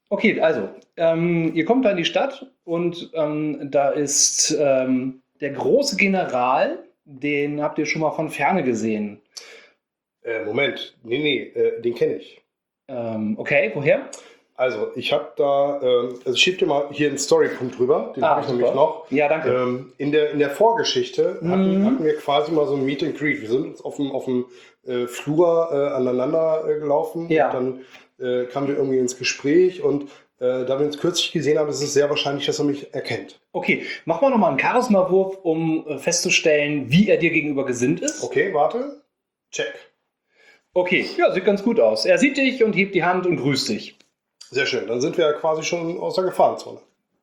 Okay, also, ihr kommt da in die Stadt und da ist der große General, den habt ihr schon mal von Ferne gesehen. Moment, nee, den kenne ich. Okay, woher? Also, ich habe da, also ich schieb dir mal hier einen Storypunkt drüber, den habe ich nämlich Super. noch. Ja, danke. In der Vorgeschichte hatten wir quasi mal so ein Meet and Greet. Wir sind uns auf dem Flur aneinander gelaufen Ja. und dann kamen wir irgendwie ins Gespräch und da wir uns kürzlich gesehen haben, ist es sehr wahrscheinlich, dass er mich erkennt. Okay, mach mal nochmal einen Charisma-Wurf, um festzustellen, wie er dir gegenüber gesinnt ist. Okay, warte. Check. Okay, ja, sieht ganz gut aus. Er sieht dich und hebt die Hand und grüßt dich. Sehr schön, dann sind wir ja quasi schon aus der Gefahrenzone.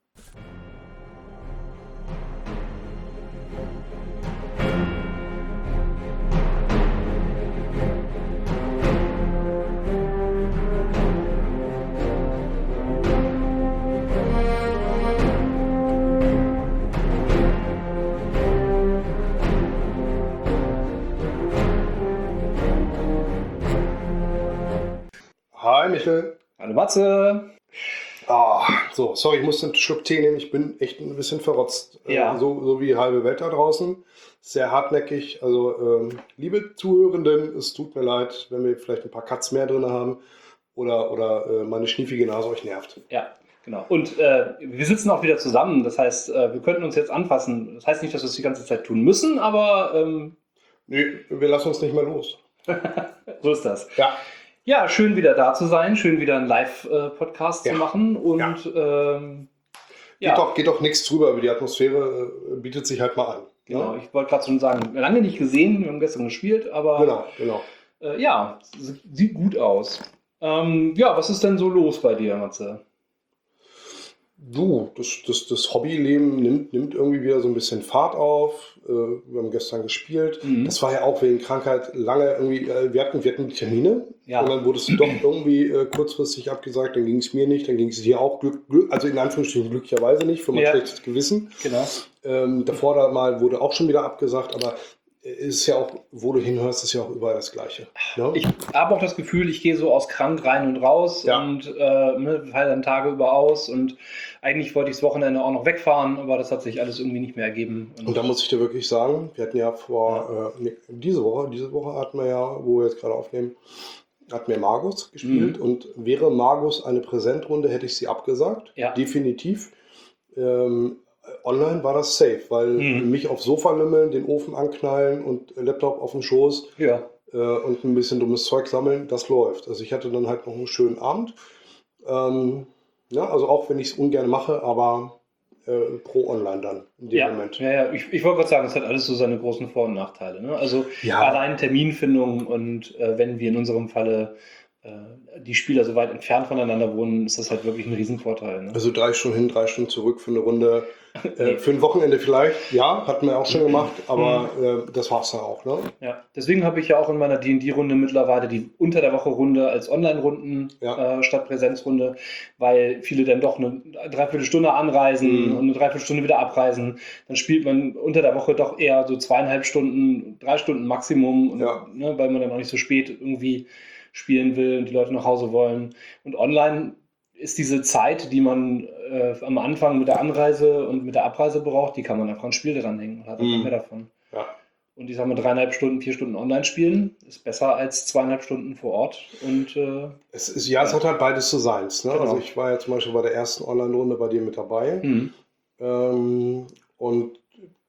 Hi Michel. Hallo Matze. So, sorry, ich musste einen Schluck Tee nehmen. Ich bin echt ein bisschen verrotzt. Ja. So wie die halbe Welt da draußen. Sehr hartnäckig. Also, liebe Zuhörenden, es tut mir leid, wenn wir vielleicht ein paar Cuts mehr drin haben oder meine schniefige Nase euch nervt. Ja, genau. Und wir sitzen auch wieder zusammen. Das heißt, wir könnten uns jetzt anfassen. Das heißt nicht, dass wir es die ganze Zeit tun müssen, aber Nee, wir lassen uns nicht mehr los. so ist das. Ja. Ja, schön wieder da zu sein. Schön wieder einen Live-Podcast zu Ja. machen. Und ja, Geht doch nichts drüber, aber die Atmosphäre bietet sich halt mal an. genau. Ne? Ich wollte gerade schon sagen, lange nicht gesehen. Wir haben gestern gespielt, aber Genau. ja, sieht gut aus. Ja, was ist denn so los bei dir, Matze? Du, das Hobbyleben nimmt irgendwie wieder so ein bisschen Fahrt auf. Wir haben gestern gespielt. Das war ja auch wegen Krankheit lange irgendwie, wir hatten Termine Ja. und dann wurde es doch irgendwie kurzfristig abgesagt, dann ging es mir nicht, dann ging es dir auch also in Anführungsstrichen glücklicherweise nicht, für mein Ja. schlechtes Gewissen. Genau. Davor da mal wurde auch schon wieder abgesagt, aber ist ja auch, wo du hinhörst, ist ja auch überall das Gleiche. Ne? Ich habe auch das Gefühl, ich gehe so aus krank rein und raus Ja. und falle dann Tage über aus und eigentlich wollte ich das Wochenende auch noch wegfahren, aber das hat sich alles irgendwie nicht mehr ergeben. Und da muss ich dir wirklich sagen, wir hatten ja diese Woche hatten wir ja, wo wir jetzt gerade aufnehmen, hatten wir Magus gespielt und wäre Magus eine Präsentrunde, hätte ich sie abgesagt. Ja. Definitiv. Online war das safe, weil mich aufs Sofa lümmeln, den Ofen anknallen und Laptop auf dem Schoß Ja. und ein bisschen dummes Zeug sammeln, das läuft. Also ich hatte dann halt noch einen schönen Abend. Ja, also auch wenn ich es ungern mache, aber pro Online dann in dem Moment. Ja. Ich wollte gerade sagen, es hat alles so seine großen Vor- und Nachteile. Ne? Also Ja. allein Terminfindung und wenn wir in unserem Falle die Spieler so weit entfernt voneinander wohnen, ist das halt wirklich ein Riesenvorteil. Ne? Also 3 Stunden hin, 3 Stunden zurück für eine Runde. Für ein Wochenende vielleicht, ja, hatten wir auch schon gemacht, aber das war's dann auch. Ne? Ja, deswegen habe ich ja auch in meiner D&D-Runde mittlerweile die unter der Woche Runde als Online-Runden statt Präsenzrunde, weil viele dann doch eine Dreiviertelstunde anreisen und eine Dreiviertelstunde wieder abreisen. Dann spielt man unter der Woche doch eher so 2,5 Stunden, 3 Stunden Maximum, und, ne, weil man dann auch nicht so spät irgendwie spielen will und die Leute nach Hause wollen. Und online ist diese Zeit, die man am Anfang mit der Anreise und mit der Abreise braucht, die kann man einfach an Spiel dranhängen und hat einfach mehr davon. Ja. Und ich sage mal, 3,5 Stunden, 4 Stunden online spielen ist besser als 2,5 Stunden vor Ort. Und es hat halt beides zu seins. Ne? Genau. Also ich war ja zum Beispiel bei der ersten Online-Runde bei dir mit dabei und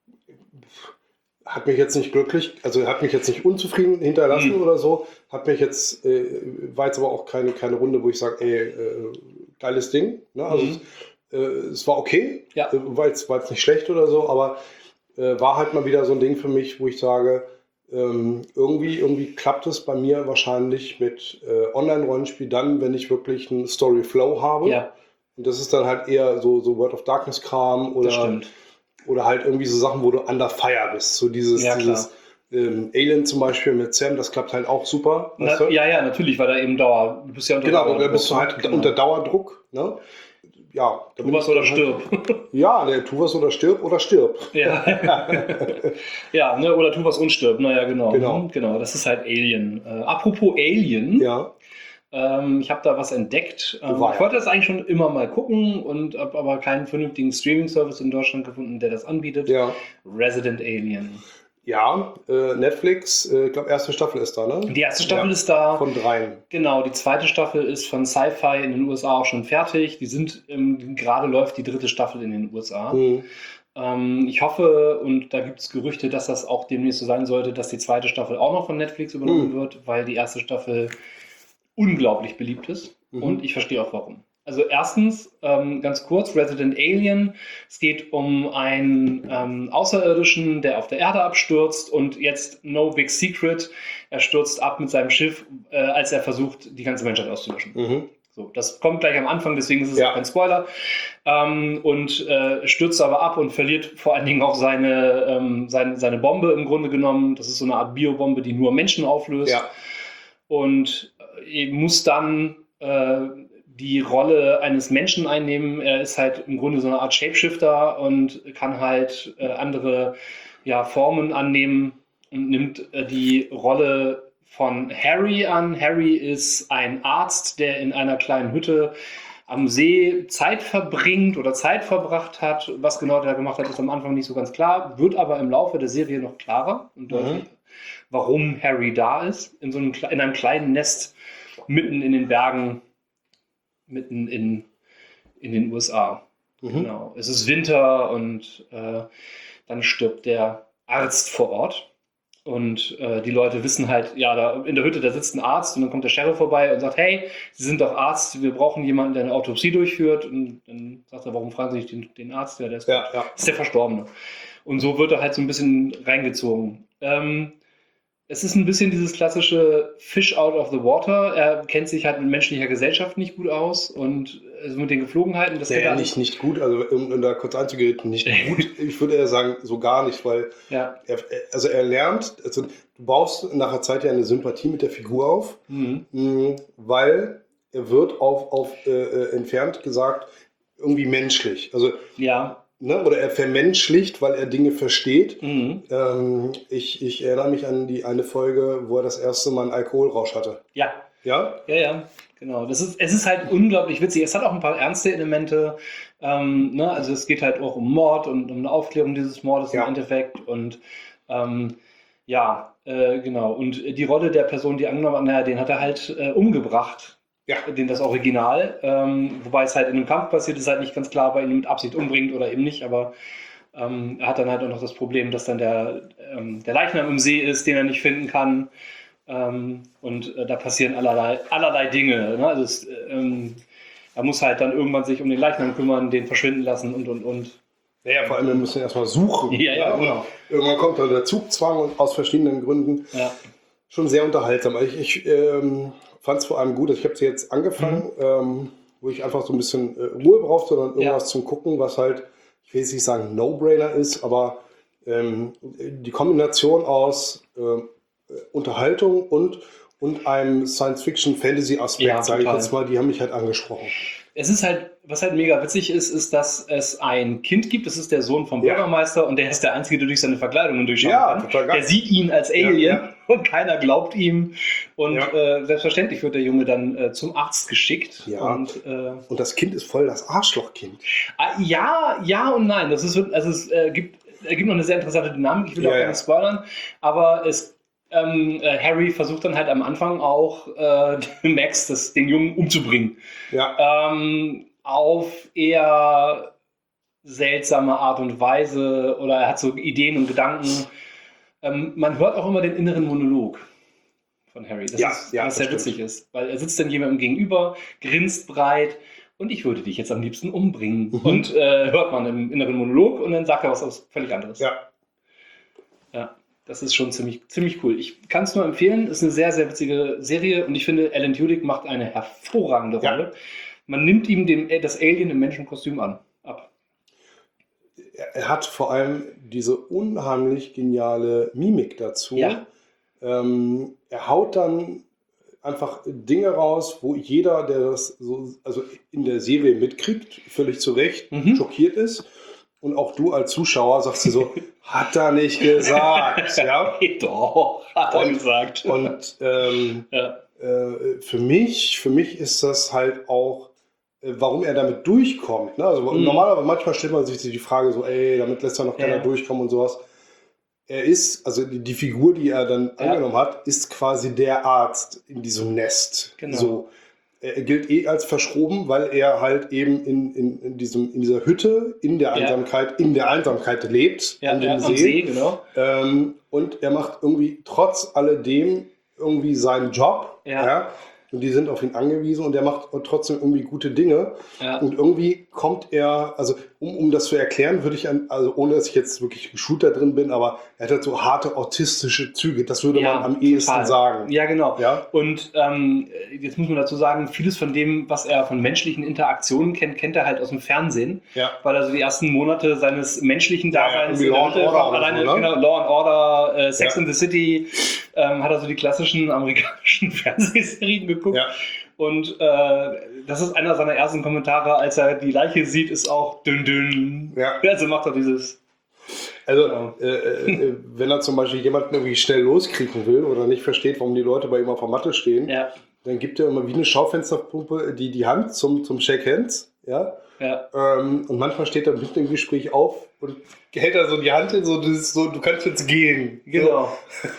hat mich jetzt nicht glücklich, also hat mich jetzt nicht unzufrieden hinterlassen oder so, hat mich jetzt, war jetzt aber auch keine Runde, wo ich sage, geiles Ding. Ne? Also es war okay, war jetzt nicht schlecht oder so, aber war halt mal wieder so ein Ding für mich, wo ich sage, irgendwie klappt es bei mir wahrscheinlich mit Online-Rollenspiel dann, wenn ich wirklich einen Story-Flow habe. Ja. Und das ist dann halt eher so World of Darkness-Kram oder halt irgendwie so Sachen, wo du under fire bist. So dieses Alien zum Beispiel mit Sam, das klappt halt auch super. Ja, natürlich, weil da eben du bist ja unter Dauerdruck. Da bist du halt unter Dauerdruck. Ne? Ja, tu was oder stirb. Ja, tu was oder stirb. Ja, ja, ne, oder tu was und stirb. Naja, genau. Genau. Genau, das ist halt Alien. Apropos Alien. Ja. Ich habe da was entdeckt. Ich wollte das eigentlich schon immer mal gucken und habe aber keinen vernünftigen Streaming-Service in Deutschland gefunden, der das anbietet. Ja. Resident Alien. Ja, Netflix, ich glaube, erste Staffel ist da, ne? Die erste Staffel ist da. Von 3. Genau, die zweite Staffel ist von Sci-Fi in den USA auch schon fertig. Gerade läuft die 3. Staffel in den USA. Ich hoffe, und da gibt es Gerüchte, dass das auch demnächst so sein sollte, dass die zweite Staffel auch noch von Netflix übernommen wird, weil die erste Staffel unglaublich beliebt ist. Und ich verstehe auch warum. Also erstens, ganz kurz, Resident Alien. Es geht um einen Außerirdischen, der auf der Erde abstürzt und jetzt no big secret, er stürzt ab mit seinem Schiff, als er versucht, die ganze Menschheit auszulöschen. So, das kommt gleich am Anfang, deswegen ist es auch kein Spoiler. Stürzt aber ab und verliert vor allen Dingen auch seine Bombe im Grunde genommen. Das ist so eine Art Biobombe, die nur Menschen auflöst. Ja. Und muss dann die Rolle eines Menschen einnehmen. Er ist halt im Grunde so eine Art Shapeshifter und kann halt andere Formen annehmen und nimmt die Rolle von Harry an. Harry ist ein Arzt, der in einer kleinen Hütte am See Zeit verbringt oder Zeit verbracht hat. Was genau der gemacht hat, ist am Anfang nicht so ganz klar, wird aber im Laufe der Serie noch klarer und deutlich, warum Harry da ist. In einem kleinen Nest mitten in den Bergen, mitten in den USA. Genau. Es ist Winter und dann stirbt der Arzt vor Ort. Und die Leute wissen halt, da in der Hütte, da sitzt ein Arzt und dann kommt der Sheriff vorbei und sagt, hey, Sie sind doch Arzt, wir brauchen jemanden, der eine Autopsie durchführt. Und dann sagt er, warum fragen Sie nicht den Arzt? Ja, der ist, ist der Verstorbene. Und so wird er halt so ein bisschen reingezogen. Es ist ein bisschen dieses klassische Fish out of the water. Er kennt sich halt mit menschlicher Gesellschaft nicht gut aus und also mit den Geflogenheiten. Das nicht gut, also um da kurz einzugehen, nicht gut. Ich würde eher sagen, so gar nicht, weil er lernt, also du baust nach einer Zeit ja eine Sympathie mit der Figur auf, weil er wird auf entfernt gesagt irgendwie menschlich. Also oder er vermenschlicht, weil er Dinge versteht. Ich erinnere mich an die eine Folge, wo er das erste Mal einen Alkoholrausch hatte. Ja, genau. Es ist halt unglaublich witzig. Es hat auch ein paar ernste Elemente. Also es geht halt auch um Mord und um eine Aufklärung dieses Mordes im Endeffekt. Und genau. Und die Rolle der Person, die angenommen hat, den hat er halt umgebracht. Das Original, wobei es halt in einem Kampf passiert, ist halt nicht ganz klar, ob er ihn mit Absicht umbringt oder eben nicht, aber er hat dann halt auch noch das Problem, dass dann der Leichnam im See ist, den er nicht finden kann, und da passieren allerlei Dinge. Ne? Also er muss halt dann irgendwann sich um den Leichnam kümmern, den verschwinden lassen und. Ja, vor allem, wir müssen erstmal suchen. Ja, genau. Irgendwann kommt dann der Zugzwang und aus verschiedenen Gründen. Ja. Schon sehr unterhaltsam. Ich fand es vor allem gut, ich habe sie jetzt angefangen, wo ich einfach so ein bisschen Ruhe brauchte, sondern irgendwas zum Gucken, was halt, ich will jetzt nicht sagen No-Brainer ist, aber die Kombination aus Unterhaltung und einem Science-Fiction-Fantasy-Aspekt, sage ich jetzt mal, die haben mich halt angesprochen. Es ist halt, was halt mega witzig ist, dass es ein Kind gibt, das ist der Sohn vom Bürgermeister und der ist der Einzige, der durch seine Verkleidungen durchschauen kann. Total geil. Der sieht ihn als Alien und keiner glaubt ihm. Und selbstverständlich wird der Junge dann zum Arzt geschickt. Ja. Und das Kind ist voll das Arschlochkind. Ja und nein. Es gibt noch eine sehr interessante Dynamik, ich will auch gar nicht spoilern, aber Harry versucht dann halt am Anfang auch Max, den Jungen, umzubringen. Ja. Auf eher seltsame Art und Weise, oder er hat so Ideen und Gedanken. Man hört auch immer den inneren Monolog von Harry, was sehr witzig ist, weil er sitzt dann jemandem gegenüber, grinst breit und ich würde dich jetzt am liebsten umbringen. Und hört man im inneren Monolog und dann sagt er was völlig anderes. Ja. Das ist schon ziemlich cool. Ich kann es nur empfehlen. Es ist eine sehr, sehr witzige Serie und ich finde, Alan Tudyk macht eine hervorragende Rolle. Man nimmt ihm das Alien im Menschenkostüm ab. Er hat vor allem diese unheimlich geniale Mimik dazu. Ja. Er haut dann einfach Dinge raus, wo jeder, der das so, also in der Serie mitkriegt, völlig zu Recht schockiert ist. Und auch du als Zuschauer sagst dir so, hat er nicht gesagt. Ja? Doch, hat er gesagt. Und für mich ist das halt auch, warum er damit durchkommt. Ne? Also normalerweise, manchmal stellt man sich die Frage so, ey, damit lässt ja noch keiner durchkommen und sowas. Er ist, also die Figur, die er dann angenommen hat, ist quasi der Arzt in diesem Nest. Genau. So, er gilt als verschroben, weil er halt eben in dieser Hütte, in der Einsamkeit lebt, an dem See. Genau. Und er macht irgendwie trotz alledem irgendwie seinen Job. Ja. Und die sind auf ihn angewiesen und er macht trotzdem irgendwie gute Dinge. Ja. Und irgendwie kommt er, also um das zu erklären, würde ich, also ohne dass ich jetzt wirklich geschult da drin bin, aber er hat halt so harte autistische Züge. Das würde man am ehesten sagen. Ja, genau. Ja? Und jetzt muss man dazu sagen, vieles von dem, was er von menschlichen Interaktionen kennt er halt aus dem Fernsehen. Ja. Weil er so die ersten Monate seines menschlichen Daseins Law and Order, Sex in the City, hat er so die klassischen amerikanischen Fernsehserien geguckt. Ja. Und das ist einer seiner ersten Kommentare, als er die Leiche sieht, ist auch dünn dünn. Ja. Also macht er dieses. Also, wenn er zum Beispiel jemanden irgendwie schnell loskriegen will oder nicht versteht, warum die Leute bei ihm auf der Matte stehen, dann gibt er immer wie eine Schaufensterpumpe die Hand zum Shake Hands. Ja? Ja. Und manchmal steht er mitten im Gespräch auf und hält er so die Hand hin, so, du kannst jetzt gehen. Genau.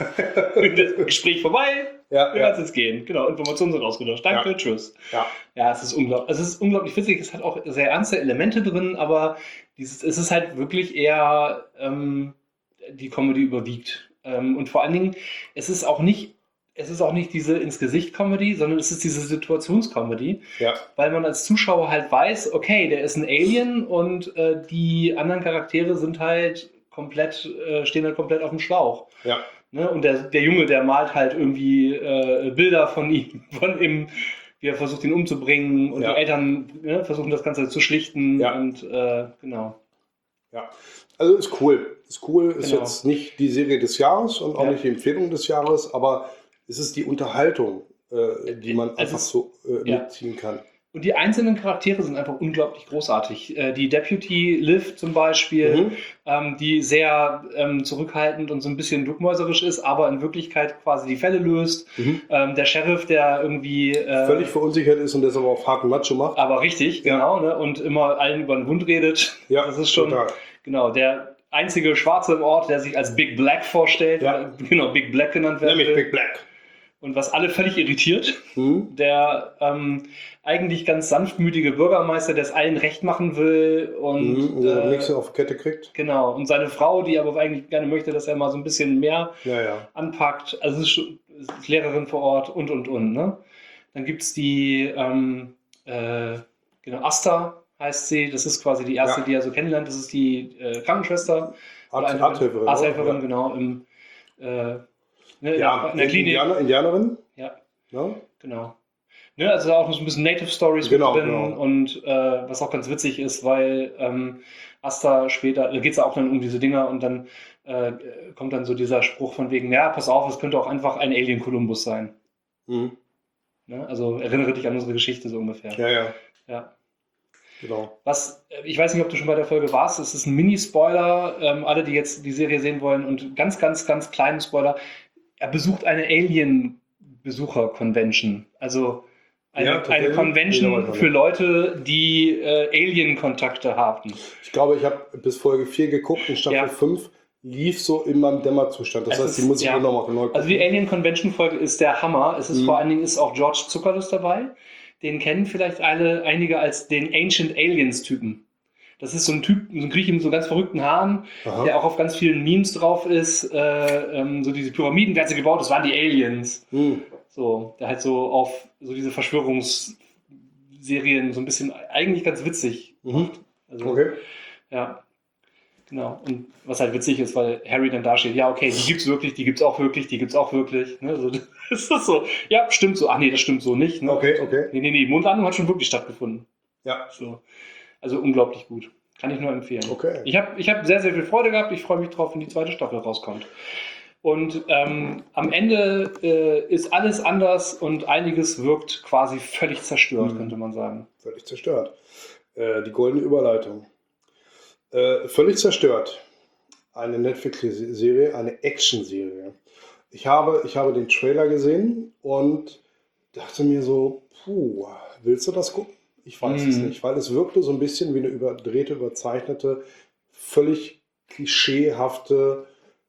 Und das Gespräch vorbei. Du kannst jetzt gehen. Genau, Informationen sind ausgetauscht. Danke, tschüss. Ja, es ist unglaublich. Es ist unglaublich witzig. Es hat auch sehr ernste Elemente drin, aber es ist halt wirklich eher die Comedy überwiegt. Und vor allen Dingen, es ist auch nicht diese Ins-Gesicht-Comedy, sondern es ist diese Situationscomedy, weil man als Zuschauer halt weiß, okay, der ist ein Alien und die anderen Charaktere sind halt stehen halt komplett auf dem Schlauch. Ja. Ne? Und der Junge, der malt halt irgendwie Bilder von ihm, wie er versucht, ihn umzubringen und die Eltern versuchen das Ganze zu schlichten und genau. Ja, also ist cool. Ist jetzt nicht die Serie des Jahres und auch nicht die Empfehlung des Jahres, aber es ist die Unterhaltung, die man einfach so mitziehen kann. Und die einzelnen Charaktere sind einfach unglaublich großartig. Die Deputy Liv zum Beispiel, die sehr zurückhaltend und so ein bisschen duckmäuserisch ist, aber in Wirklichkeit quasi die Fälle löst. Der Sheriff, der irgendwie völlig verunsichert ist und das aber auf harten Macho macht. Aber richtig, genau. Ne? Und immer allen über den Hund redet. Ja, das ist schon genau der einzige Schwarze im Ort, der sich als Big Black vorstellt. Ja. Genau, Big Black genannt wird. Nämlich Big Black. Und was alle völlig irritiert, der eigentlich ganz sanftmütige Bürgermeister, der es allen recht machen will und nichts auf Kette kriegt. Genau. Und seine Frau, die aber eigentlich gerne möchte, dass er mal so ein bisschen mehr anpackt. Also es ist Lehrerin vor Ort und. Ne? Dann gibt es die Asta heißt sie. Das ist quasi die erste, die er so kennenlernt. Das ist die Krankenschwester. Arzthelferin, genau. In der Klinik. Indianerin? Ja. Genau. Ne, also auch noch so ein bisschen Native Stories mit drin und was auch ganz witzig ist, weil Asta später, geht es auch dann um diese Dinger und dann kommt dann so dieser Spruch von wegen, ja, pass auf, es könnte auch einfach ein Alien Columbus sein. Ne, also erinnere dich an unsere Geschichte so ungefähr. Ja. Genau. Ich weiß nicht, ob du schon bei der Folge warst, es ist ein Mini-Spoiler, alle, die jetzt die Serie sehen wollen und ganz, ganz, ganz kleinen Spoiler, er besucht eine Alien-Besucher-Convention, also eine Convention für Leute, die Alien-Kontakte haben. Ich glaube, ich habe bis Folge 4 geguckt, in Staffel 5 lief so in meinem Dämmerzustand. Das heißt, die muss ich nochmal neu gucken. Also die Alien-Convention-Folge ist der Hammer. Es ist vor allen Dingen ist auch George Zuckerlos dabei. Den kennen vielleicht einige als den Ancient Aliens-Typen. Das ist so ein Typ, so ein Grieche mit so ganz verrückten Haaren, der auch auf ganz vielen Memes drauf ist. So diese Pyramiden, wer hat sie gebaut? Das waren die Aliens. So, der halt so auf so diese Verschwörungsserien so ein bisschen eigentlich ganz witzig macht. Also, ja, genau. Und was halt witzig ist, weil Harry dann da steht, ja, okay, die gibt's wirklich, die gibt's auch wirklich, die gibt's auch wirklich. Ne? Also, das ist so, ja, stimmt so. Ach nee, das stimmt so nicht. Ne? Okay. Nee, Mondlandung hat schon wirklich stattgefunden. Ja. So. Also unglaublich gut. Kann ich nur empfehlen. Okay. Ich hab sehr, sehr viel Freude gehabt. Ich freue mich drauf, wenn die zweite Staffel rauskommt. Und am Ende ist alles anders und einiges wirkt quasi völlig zerstört, könnte man sagen. Völlig zerstört. Die goldene Überleitung. Völlig zerstört. Eine Netflix-Serie, eine Action-Serie. Ich habe den Trailer gesehen und dachte mir so, willst du das gucken? Ich weiß es nicht, weil es wirkte so ein bisschen wie eine überdrehte, überzeichnete, völlig klischeehafte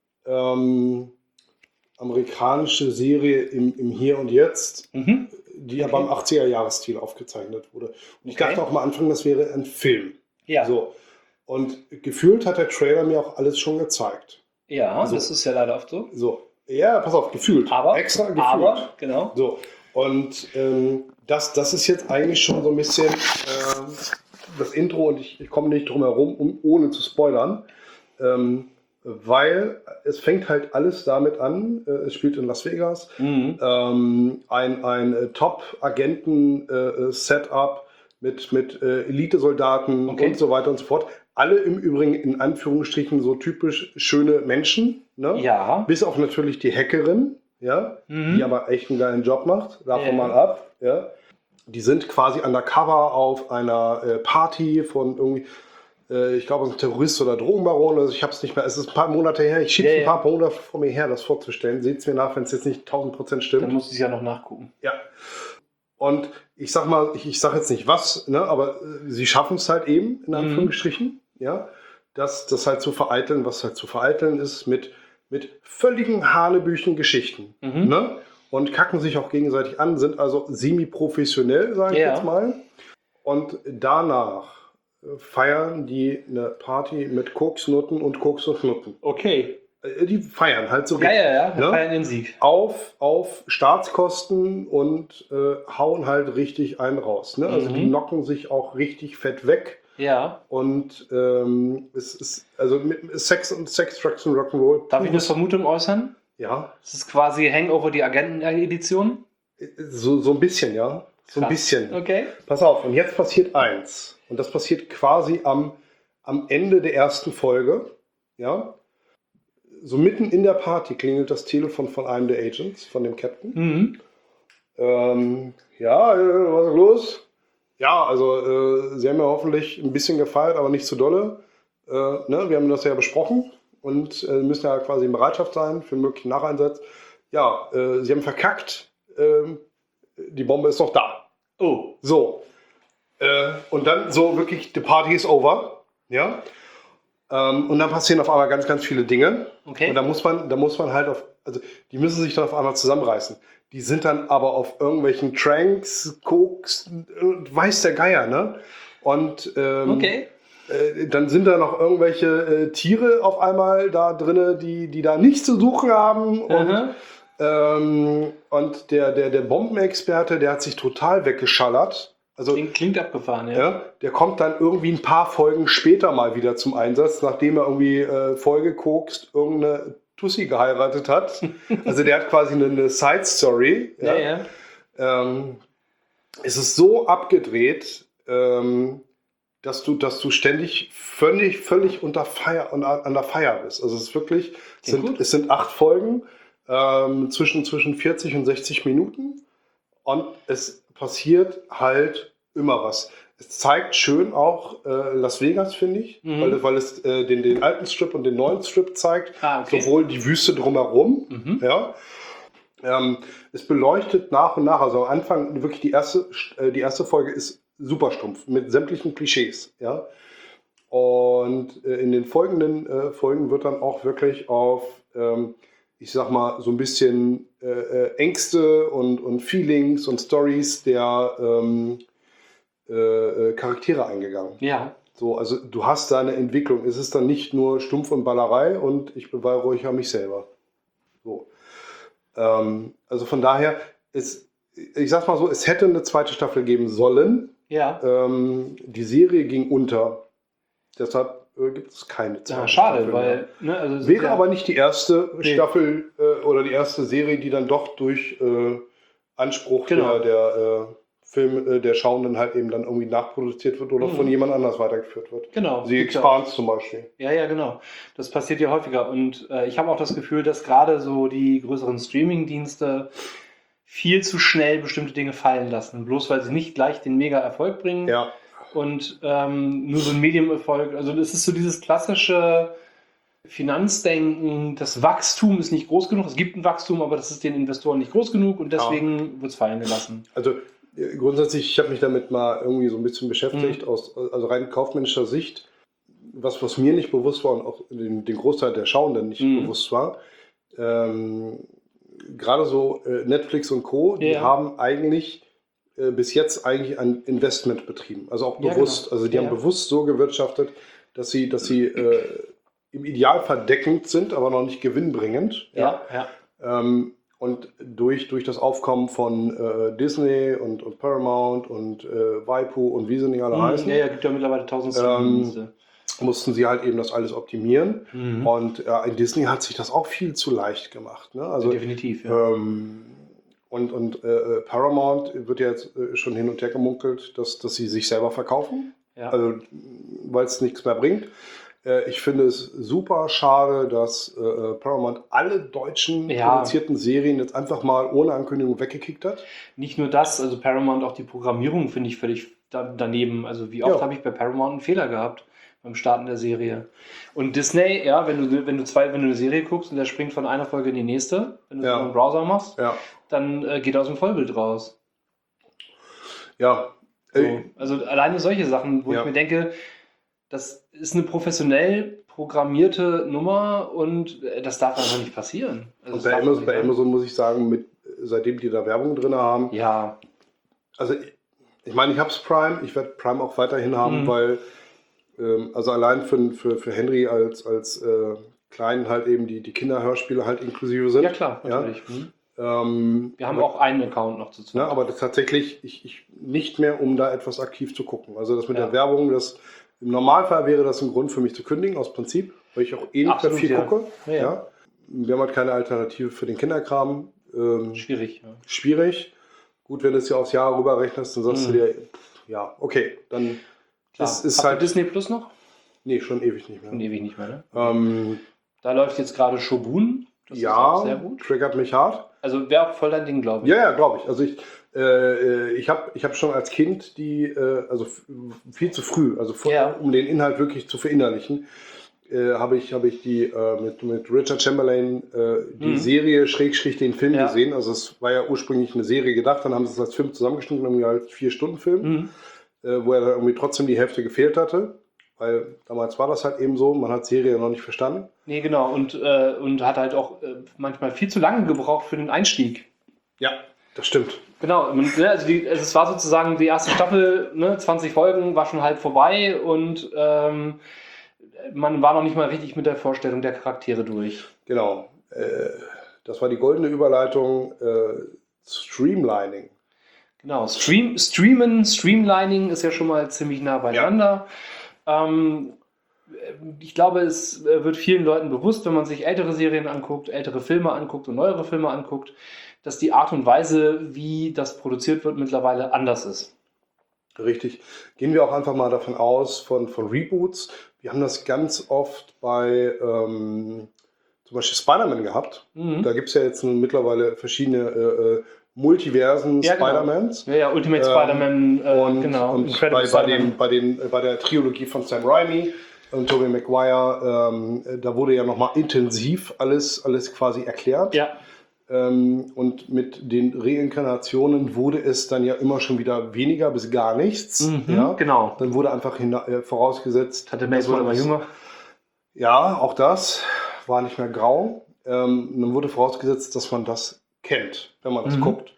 amerikanische Serie im Hier und Jetzt, die aber im 80er-Jahres-Stil aufgezeichnet wurde. Und ich dachte auch am Anfang, das wäre ein Film. Ja. So. Und gefühlt hat der Trailer mir auch alles schon gezeigt. Ja, so. Das ist ja leider oft so. So. Ja, pass auf, gefühlt. Extra gefühlt. Aber, genau. So. Und das ist jetzt eigentlich schon so ein bisschen das Intro und ich komme nicht drum herum, ohne zu spoilern. Weil es fängt halt alles damit an, es spielt in Las Vegas, ein Top-Agenten-Setup mit Elitesoldaten und so weiter und so fort. Alle im Übrigen in Anführungsstrichen so typisch schöne Menschen, ne? Ja. Bis auf natürlich die Hackerin, ja, die aber echt einen geilen Job macht, davon mal ab. Ja. Die sind quasi undercover auf einer Party von irgendwie, ich glaube, ein Terrorist oder Drogenbaron, also ich habe es nicht mehr, es ist ein paar Monate her, ich schiebe ein paar Monate vor mir her, das vorzustellen. Seht es mir nach, wenn es jetzt nicht 1000% stimmt. Dann muss ich es ja noch nachgucken. Ja. Und ich sag mal, ich sag jetzt nicht was, ne, aber sie schaffen es halt eben, in Anführungsstrichen, ja, das halt zu vereiteln, was halt zu vereiteln ist mit völligen hanebüchen Geschichten, ne? Und kacken sich auch gegenseitig an, sind also semi-professionell, sage ich jetzt mal. Und danach feiern die eine Party mit Koksnutten und Koks und Nutten. Okay. Die feiern halt so richtig. Ja, ne? Feiern den Sieg. Auf Staatskosten und hauen halt richtig einen raus. Ne? Also die knocken sich auch richtig fett weg. Ja. Und es ist also mit Sex, Drugs und Rock'n'Roll. Darf ich eine Vermutung äußern? Ja. Das ist quasi Hangover, die Agenten-Edition? So ein bisschen, ja. So ein bisschen. Okay. Pass auf, und jetzt passiert eins. Und das passiert quasi am Ende der ersten Folge. Ja. So mitten in der Party klingelt das Telefon von einem der Agents, von dem Captain. Ja, was ist los? Ja, also Sie haben ja hoffentlich ein bisschen gefeiert, aber nicht zu dolle. Ne? Wir haben das ja besprochen und müssen ja quasi in Bereitschaft sein für einen möglichen Nacheinsatz. Ja, Sie haben verkackt. Die Bombe ist noch da. Oh. So. Und dann so wirklich, the party is over. Ja. Und dann passieren auf einmal ganz, ganz viele Dinge. Okay. Und da muss man halt also die müssen sich dann auf einmal zusammenreißen. Die sind dann aber auf irgendwelchen Tranks, Koks, weiß der Geier, ne? Und dann sind da noch irgendwelche Tiere auf einmal da drin, die da nichts zu suchen haben. Und der Bombenexperte, der hat sich total weggeschallert. Also, klingt abgefahren, ja. Der kommt dann irgendwie ein paar Folgen später mal wieder zum Einsatz, nachdem er irgendwie vollgekokst irgendeine Tussi geheiratet hat. Also der hat quasi eine Side-Story. Ja. Es ist so abgedreht, dass du ständig völlig an der Feier bist. Also es ist wirklich, es sind 8 Folgen, zwischen 40 und 60 Minuten und es passiert halt immer was. Es zeigt schön auch Las Vegas, finde ich, weil es den alten Strip und den neuen Strip zeigt, sowohl die Wüste drumherum, ja. Es beleuchtet nach und nach, also am Anfang wirklich die erste Folge ist super stumpf, mit sämtlichen Klischees, ja. Und in den folgenden Folgen wird dann auch wirklich auf, ich sag mal, so ein bisschen Ängste und Feelings und Stories der Charaktere eingegangen. Ja. So, also du hast da eine Entwicklung. Es ist dann nicht nur Stumpf und Ballerei und ich beweihräuchere mich selber. So. Also von daher, ich sag's mal so, es hätte eine zweite Staffel geben sollen. Ja. Die Serie ging unter. Deshalb gibt es keine zweite Staffel. Schade, weil... Ne, also wäre aber nicht die erste Staffel oder die erste Serie, die dann doch durch Anspruch der Film der Schauenden halt eben dann irgendwie nachproduziert wird oder von jemand anders weitergeführt wird. Genau. Die Expanse zum Beispiel. Ja, genau. Das passiert ja häufiger. Und ich habe auch das Gefühl, dass gerade so die größeren Streaming-Dienste viel zu schnell bestimmte Dinge fallen lassen. Bloß weil sie nicht gleich den Mega-Erfolg bringen. Ja. Und nur so ein Medium-Erfolg. Also das ist so dieses klassische Finanzdenken, das Wachstum ist nicht groß genug. Es gibt ein Wachstum, aber das ist den Investoren nicht groß genug und deswegen wird es fallen gelassen. Also grundsätzlich, ich habe mich damit mal irgendwie so ein bisschen beschäftigt, aus rein kaufmännischer Sicht. Was mir nicht bewusst war und auch den Großteil der Schauenden nicht bewusst war, gerade so Netflix und Co., die haben eigentlich bis jetzt eigentlich ein Investment betrieben. Also auch bewusst. Genau. Also die haben bewusst so gewirtschaftet, dass sie im Idealfall deckend sind, aber noch nicht gewinnbringend. Und durch das Aufkommen von Disney und Paramount und Waipu und wie sie nicht alle heißen. Ja, gibt ja mittlerweile 1000 Streaming-Dienste. Mussten sie halt eben das alles optimieren. Und in Disney hat sich das auch viel zu leicht gemacht. Ne? Also, definitiv, ja. Und Paramount wird ja jetzt schon hin und her gemunkelt, dass sie sich selber verkaufen. Ja. Also, weil es nichts mehr bringt. Ich finde es super schade, dass Paramount alle deutschen produzierten Serien jetzt einfach mal ohne Ankündigung weggekickt hat. Nicht nur das, also Paramount, auch die Programmierung finde ich völlig daneben. Also wie oft habe ich bei Paramount einen Fehler gehabt beim Starten der Serie. Und Disney, wenn du eine Serie guckst und der springt von einer Folge in die nächste, wenn du es über einen Browser machst, dann geht er aus dem Vollbild raus. Ja. So, also alleine solche Sachen, wo ich mir denke, das ist eine professionell programmierte Nummer und das darf einfach nicht passieren. Also und bei Amazon muss ich sagen, seitdem die da Werbung drin haben, also ich meine, ich habe es Prime, ich werde Prime auch weiterhin haben, weil also allein für Henry als Kleinen halt eben die Kinderhörspiele halt inklusive sind. Ja klar, natürlich. Wir haben auch einen Account noch zu tun. Aber das tatsächlich ich nicht mehr, um da etwas aktiv zu gucken. Also das mit der Werbung, im Normalfall wäre das ein Grund für mich zu kündigen, aus Prinzip, weil ich auch nicht mehr viel gucke. Ja. Wir haben halt keine Alternative für den Kinderkram. Schwierig. Schwierig. Gut, wenn du es ja aufs Jahr rüberrechnest, dann sagst du dir, okay, dann ist halt... Disney Plus noch? Nee, schon ewig nicht mehr. Schon ewig nicht mehr, ne? Da läuft jetzt gerade Shogun. Das ist auch sehr gut. Triggert mich hart. Also wäre auch voll dein Ding, glaube ich. Ja, glaube ich. Also ich hab schon als Kind also viel zu früh, also um den Inhalt wirklich zu verinnerlichen, habe ich die mit Richard Chamberlain die Serie / den Film gesehen. Also es war ja ursprünglich eine Serie gedacht, dann haben sie es als Film zusammengeschnitten, irgendwie als 4-Stunden-Film, wo er dann irgendwie trotzdem die Hälfte gefehlt hatte. Weil damals war das halt eben so, man hat Serie noch nicht verstanden. Nee, genau. Und hat halt auch manchmal viel zu lange gebraucht für den Einstieg. Ja, das stimmt. Genau. Also es war sozusagen die erste Staffel, 20 Folgen, war schon halb vorbei und man war noch nicht mal richtig mit der Vorstellung der Charaktere durch. Genau. Das war die goldene Überleitung. Streamlining. Genau. Streamlining ist ja schon mal ziemlich nah beieinander. Ja. Ich glaube, es wird vielen Leuten bewusst, wenn man sich ältere Serien anguckt, ältere Filme anguckt und neuere Filme anguckt, dass die Art und Weise, wie das produziert wird, mittlerweile anders ist. Richtig. Gehen wir auch einfach mal davon aus, von Reboots. Wir haben das ganz oft bei zum Beispiel Spider-Man gehabt. Da gibt es ja jetzt mittlerweile verschiedene Multiversen Spider-Mans. Genau. Ja, Ultimate Spider-Man, genau. Und bei der Trilogie von Sam Raimi und Tobey Maguire, da wurde ja nochmal intensiv alles quasi erklärt. Ja. Und mit den Reinkarnationen wurde es dann ja immer schon wieder weniger bis gar nichts. Genau. Dann wurde einfach vorausgesetzt... Hatte Mace wurde mal jünger. Ja, auch das war nicht mehr grau. Dann wurde vorausgesetzt, dass man das kennt, wenn man das guckt.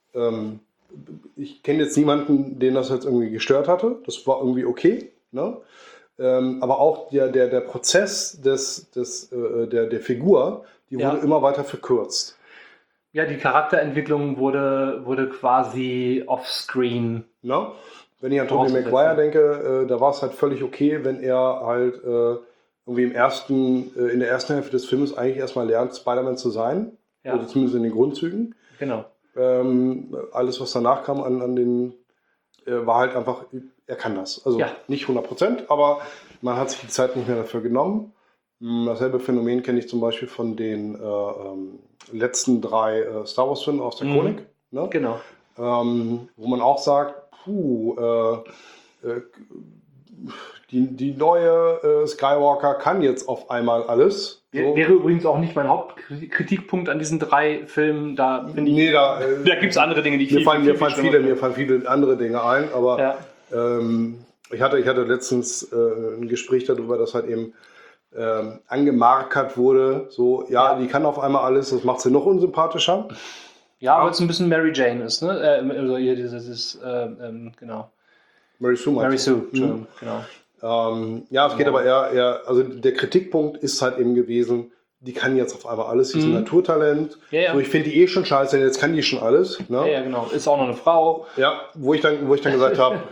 Ich kenne jetzt niemanden, den das jetzt irgendwie gestört hatte. Das war irgendwie okay. Ne? Aber auch der Prozess der Figur, die wurde immer weiter verkürzt. Ja, die Charakterentwicklung wurde quasi offscreen. No? Wenn ich an Tobey Maguire denke, da war es halt völlig okay, wenn er halt irgendwie in der ersten Hälfte des Films eigentlich erstmal lernt, Spider-Man zu sein. Ja. Oder zumindest in den Grundzügen. Genau. Alles, was danach kam an den, war halt einfach, er kann das. Also nicht 100%, aber man hat sich die Zeit nicht mehr dafür genommen. Dasselbe Phänomen kenne ich zum Beispiel von den letzten 3 Star Wars Filmen aus der Chronik. Ne? Genau. Wo man auch sagt, die neue Skywalker kann jetzt auf einmal alles. So. Wäre übrigens auch nicht mein Hauptkritikpunkt an diesen 3 Filmen. Da finde ich, da gibt es andere Dinge, die ich mir fallen viele andere Dinge ein, aber ich hatte letztens ein Gespräch darüber, dass halt eben angemarkert wurde, so, die kann auf einmal alles, das macht sie noch unsympathischer. Ja, weil es ein bisschen Mary Jane ist, ne? Also hier genau. Mary Sue, genau. Es geht aber eher, also der Kritikpunkt ist halt eben gewesen, die kann jetzt auf einmal alles, die ist ein Naturtalent. Ja. So, ich finde die schon scheiße, denn jetzt kann die schon alles. Ne? Ja, genau. Ist auch noch eine Frau. Ja, wo ich dann gesagt habe,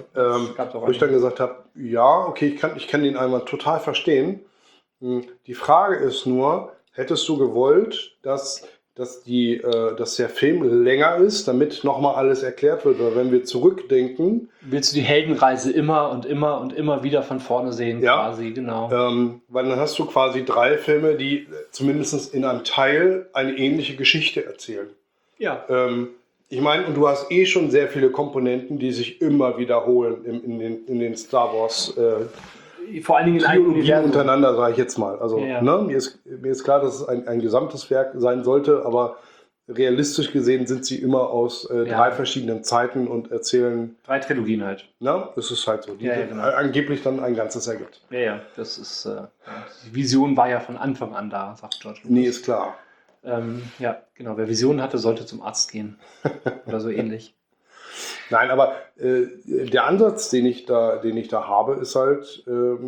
ja, okay, ich kann den einmal total verstehen. Die Frage ist nur, hättest du gewollt, dass der Film länger ist, damit nochmal alles erklärt wird? Oder wenn wir zurückdenken... Willst du die Heldenreise immer und immer und immer wieder von vorne sehen, quasi, genau. Weil dann hast du quasi 3 Filme, die zumindest in einem Teil eine ähnliche Geschichte erzählen. Ja. Ich meine, und du hast schon sehr viele Komponenten, die sich immer wiederholen in den Star Wars vor allen Dingen in einem Universum untereinander, sage ich jetzt mal. Also mir ist klar, dass es ein gesamtes Werk sein sollte, aber realistisch gesehen sind sie immer aus 3 verschiedenen Zeiten und erzählen... 3 Trilogien halt. Na, das ist halt so. Die genau. Angeblich dann ein Ganzes ergibt. Ja, das ist... die Vision war ja von Anfang an da, sagt George Lucas. Nee, ist klar. Genau. Wer Visionen hatte, sollte zum Arzt gehen. Oder so ähnlich. Nein, aber der Ansatz, den ich da habe, ist halt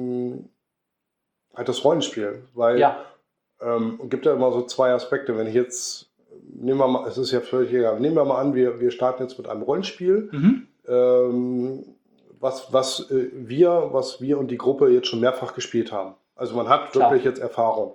das Rollenspiel. Weil es gibt ja immer so 2 Aspekte. Wenn ich jetzt, nehmen wir mal, es ist ja völlig egal, nehmen wir mal an, wir starten jetzt mit einem Rollenspiel, was wir und die Gruppe jetzt schon mehrfach gespielt haben. Also man hat wirklich jetzt Erfahrung.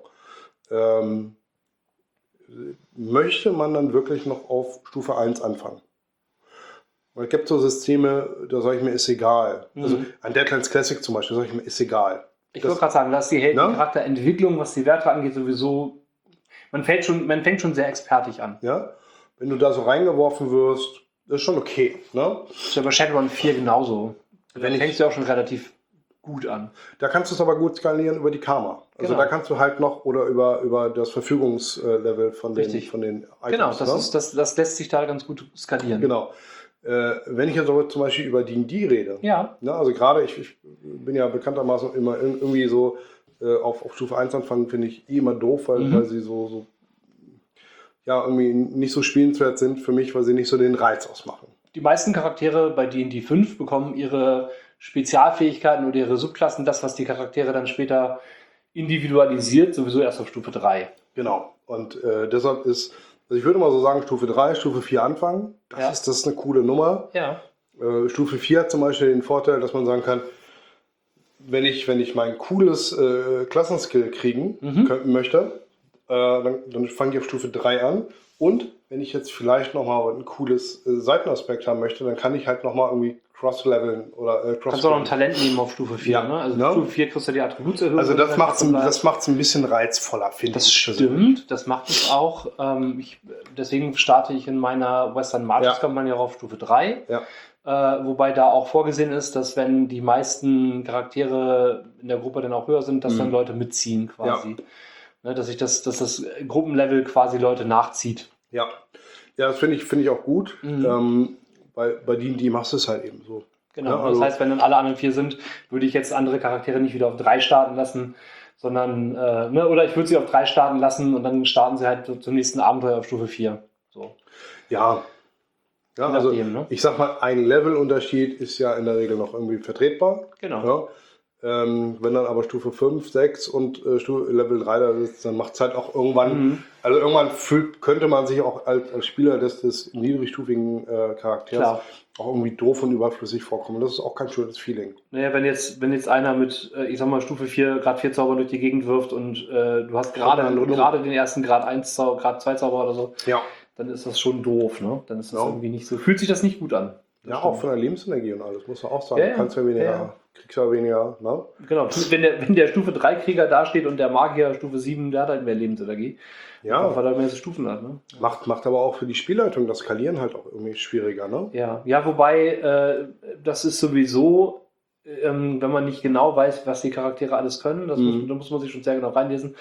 Möchte man dann wirklich noch auf Stufe 1 anfangen? Weil es gibt so Systeme, da sage ich mir, ist egal. Also an Deadlands Classic zum Beispiel sage ich mir, ist egal. Ich wollte gerade sagen, dass die Charakterentwicklung, was die Werte angeht, sowieso, man fängt schon sehr expertig an. Ja, wenn du da so reingeworfen wirst, das ist schon okay. Ne? Das ist ja bei Shadowrun 4 genauso. Da fängst du auch schon relativ gut an. Da kannst du es aber gut skalieren über die Karma. Also da kannst du halt noch, oder über das Verfügungslevel von den Items. Genau, das lässt sich da ganz gut skalieren. Genau. Wenn ich jetzt aber zum Beispiel über D&D rede, also gerade ich bin ja bekanntermaßen immer irgendwie so auf Stufe 1 anfangen, finde ich immer doof, weil sie so irgendwie nicht so spielenswert sind für mich, weil sie nicht so den Reiz ausmachen. Die meisten Charaktere bei D&D 5 bekommen ihre Spezialfähigkeiten oder ihre Subklassen, das, was die Charaktere dann später individualisiert, sowieso erst auf Stufe 3. Genau. Und deshalb ist, also ich würde mal so sagen, Stufe 3, Stufe 4 anfangen. Das ist eine coole Nummer. Ja. Stufe 4 hat zum Beispiel den Vorteil, dass man sagen kann, wenn ich mein cooles Klassenskill kriegen möchte, dann fange ich auf Stufe 3 an. Und wenn ich jetzt vielleicht nochmal ein cooles Seitenaspekt haben möchte, dann kann ich halt nochmal irgendwie cross-leveln oder Kannst du auch noch ein Talent nehmen auf Stufe 4, ne? Also Stufe 4 kriegst du die Attributserhöhung. Also das macht es ein bisschen reizvoller, finde ich. Das stimmt, das macht es auch. Deswegen starte ich in meiner Western Marches-Kampagne auf Stufe 3. Ja. Wobei da auch vorgesehen ist, dass wenn die meisten Charaktere in der Gruppe dann auch höher sind, dass dann Leute mitziehen quasi. Ja. Ne, dass das Gruppenlevel quasi Leute nachzieht. Ja, das finde ich auch gut. Bei D&D machst du es halt eben so. Genau, ja, also das heißt, wenn dann alle anderen 4 sind, würde ich jetzt andere Charaktere nicht wieder auf 3 starten lassen, sondern, oder ich würde sie auf 3 starten lassen und dann starten sie halt zum nächsten Abenteuer auf Stufe 4. So. Ja, also ich sag mal, ein Levelunterschied ist ja in der Regel noch irgendwie vertretbar. Genau. Ja. Wenn dann aber Stufe 5, 6 und Level 3 da ist, dann macht es halt auch irgendwann, also irgendwann könnte man sich auch als Spieler des niedrigstufigen Charakters auch irgendwie doof und überflüssig vorkommen. Das ist auch kein schönes Feeling. Naja, wenn jetzt einer mit, ich sag mal, Stufe 4, Grad 4 Zauber durch die Gegend wirft und du hast gerade den ersten Grad 1 Zauber, Grad 2 Zauber oder so, dann ist das schon doof, ne? Dann ist das irgendwie nicht so, fühlt sich das nicht gut an. Ja, auch von der Lebensenergie und alles, muss man auch sagen. Du kannst ja weniger, kriegst ja weniger, ne? Genau, wenn der Stufe 3 Krieger dasteht und der Magier Stufe 7, der hat halt mehr Lebensenergie. Ja. Weil er mehr Stufen hat, ne? Macht aber auch für die Spielleitung das Skalieren halt auch irgendwie schwieriger, ne? Ja, wobei das ist sowieso wenn man nicht genau weiß, was die Charaktere alles können, da muss man sich schon sehr genau reinlesen,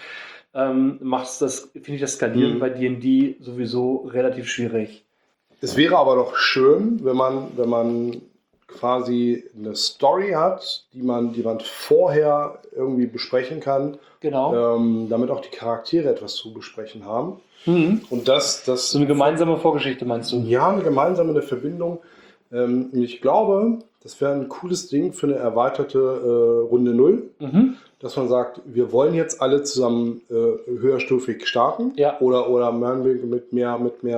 finde ich das Skalieren bei D&D sowieso relativ schwierig. Es wäre aber doch schön, wenn man quasi eine Story hat, die man vorher irgendwie besprechen kann, genau. Damit auch die Charaktere etwas zu besprechen haben. Und so eine gemeinsame Vorgeschichte, meinst du? Ja, eine gemeinsame Verbindung. Ich glaube, das wäre ein cooles Ding für eine erweiterte Runde 0, dass man sagt, wir wollen jetzt alle zusammen höherstufig starten oder mit mehr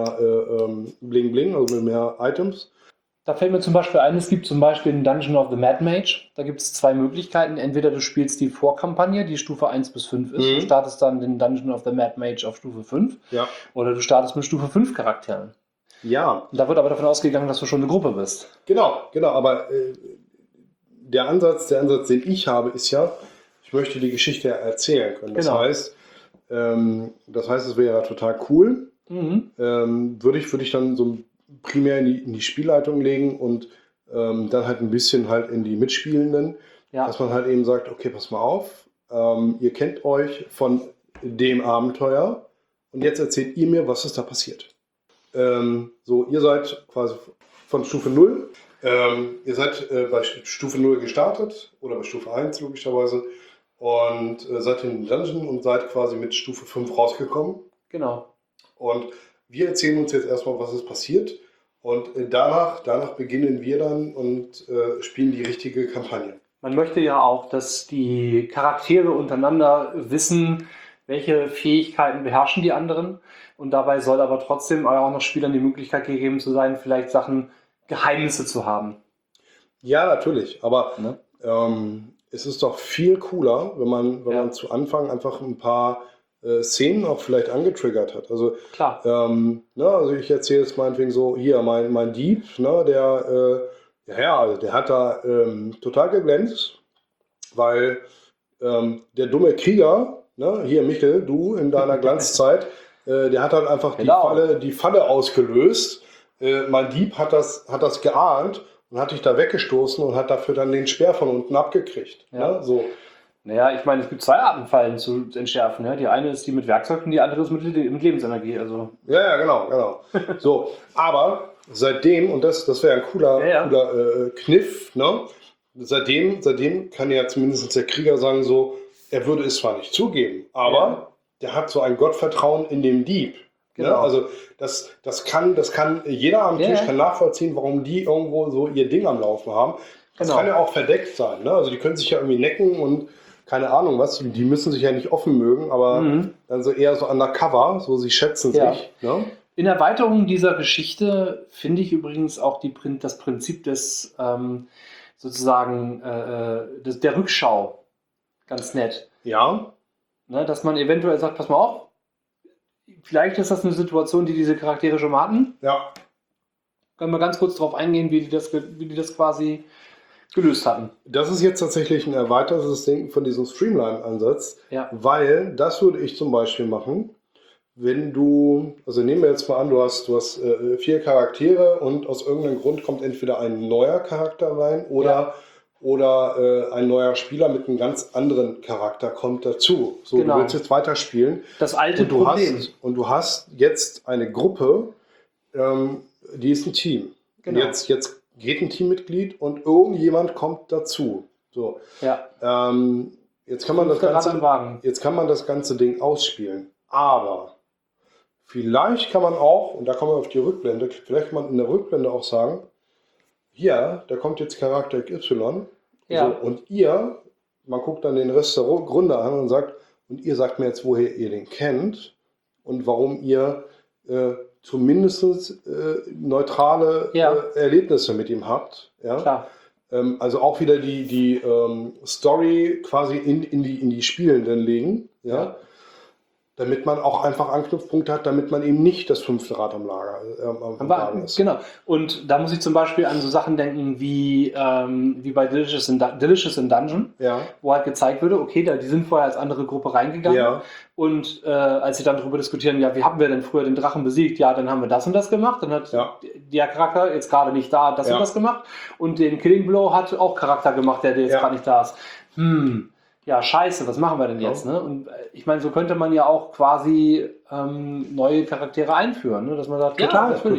Bling Bling, also mit mehr Items. Da fällt mir zum Beispiel ein, es gibt zum Beispiel den Dungeon of the Mad Mage. Da gibt es 2 Möglichkeiten. Entweder du spielst die Vorkampagne, die Stufe 1 bis 5 ist. Du startest dann den Dungeon of the Mad Mage auf Stufe 5. Ja. Oder du startest mit Stufe 5 Charakteren. Ja. Da wird aber davon ausgegangen, dass du schon eine Gruppe bist. Genau. Aber der Ansatz, den ich habe, ist ja, ich möchte die Geschichte erzählen können. Das heißt, es wäre ja total cool. Würde ich dann so primär in die Spielleitung legen und dann halt ein bisschen halt in die Mitspielenden, dass man halt eben sagt, okay, pass mal auf, ihr kennt euch von dem Abenteuer und jetzt erzählt ihr mir, was ist da passiert. Ihr seid quasi von Stufe 0, ihr seid bei Stufe 0 gestartet oder bei Stufe 1 logischerweise und seid in den Dungeon und seid quasi mit Stufe 5 rausgekommen. Genau. Und wir erzählen uns jetzt erstmal, was ist passiert und danach beginnen wir dann und spielen die richtige Kampagne. Man möchte ja auch, dass die Charaktere untereinander wissen, welche Fähigkeiten beherrschen die anderen. Und dabei soll aber trotzdem auch noch Spielern die Möglichkeit gegeben zu sein, vielleicht Geheimnisse zu haben. Ja, natürlich. Aber es ist doch viel cooler, wenn man zu Anfang einfach ein paar Szenen auch vielleicht angetriggert hat. Also, klar. Also ich erzähle jetzt meinetwegen so, hier, mein Dieb, der hat da total geglänzt, weil der dumme Krieger, hier Michel, du in deiner Glanzzeit, der hat halt einfach die Falle ausgelöst. Mein Dieb hat das geahnt und hat dich da weggestoßen und hat dafür dann den Speer von unten abgekriegt. Ja. So. Naja, ich meine, es gibt 2 Arten, Fallen zu entschärfen. Ne? Die eine ist die mit Werkzeug und die andere ist mit Lebensenergie. Also. Ja, genau. So, aber seitdem, und das wäre ein cooler Kniff, ne? Seitdem kann ja zumindest der Krieger sagen, so, er würde es zwar nicht zugeben, aber der hat so ein Gottvertrauen in den Dieb. Genau. Ne? Also das kann jeder am Tisch kann nachvollziehen, warum die irgendwo so ihr Ding am Laufen haben. Das kann ja auch verdeckt sein. Ne? Also die können sich ja irgendwie necken und keine Ahnung was, die müssen sich ja nicht offen mögen, aber dann so eher so undercover, so sie schätzen sich. Ne? In Erweiterung dieser Geschichte finde ich übrigens auch das Prinzip des der Rückschau ganz nett. Ja. Ne, dass man eventuell sagt, pass mal auf, vielleicht ist das eine Situation, die diese Charaktere schon mal hatten. Ja. Können wir ganz kurz darauf eingehen, wie die das quasi gelöst hatten. Das ist jetzt tatsächlich ein erweitertes Ding von diesem Streamline-Ansatz, weil das würde ich zum Beispiel machen, wenn also nehmen wir jetzt mal an, du hast 4 Charaktere und aus irgendeinem Grund kommt entweder ein neuer Charakter rein oder ein neuer Spieler mit einem ganz anderen Charakter kommt dazu. So, du willst jetzt weiterspielen. Das alte Problem. Und du hast jetzt eine Gruppe, die ist ein Team. Genau. Jetzt geht ein Teammitglied und irgendjemand kommt dazu. So. Ja. Jetzt kann man das ganze Ding ausspielen. Aber vielleicht kann man auch, und da kommen wir auf die Rückblende, vielleicht kann man in der Rückblende auch sagen, hier, da kommt jetzt Charakter XY. Ja. So, und man guckt dann den Rest der Runde an und ihr sagt mir jetzt, woher ihr den kennt und warum ihr zumindest neutrale Erlebnisse mit ihm habt. Ja? Klar. Also auch wieder die Story quasi in die Spielenden legen. Ja? damit man auch einfach Anknüpfpunkte hat, damit man eben nicht das 5. Rad am Wagen ist. Genau. Und da muss ich zum Beispiel an so Sachen denken wie bei Delicious in Dungeon, wo halt gezeigt wurde, okay, die sind vorher als andere Gruppe reingegangen. Und als sie dann darüber diskutieren, wie haben wir denn früher den Drachen besiegt? Ja, dann haben wir das und das gemacht. Dann hat der Charakter jetzt gerade nicht da, das und das gemacht. Und den Killing Blow hat auch Charakter gemacht, der jetzt gerade nicht da ist. Ja, scheiße, was machen wir denn jetzt? Ne? Und ich meine, so könnte man ja auch quasi neue Charaktere einführen, ne? Dass man sagt, natürlich.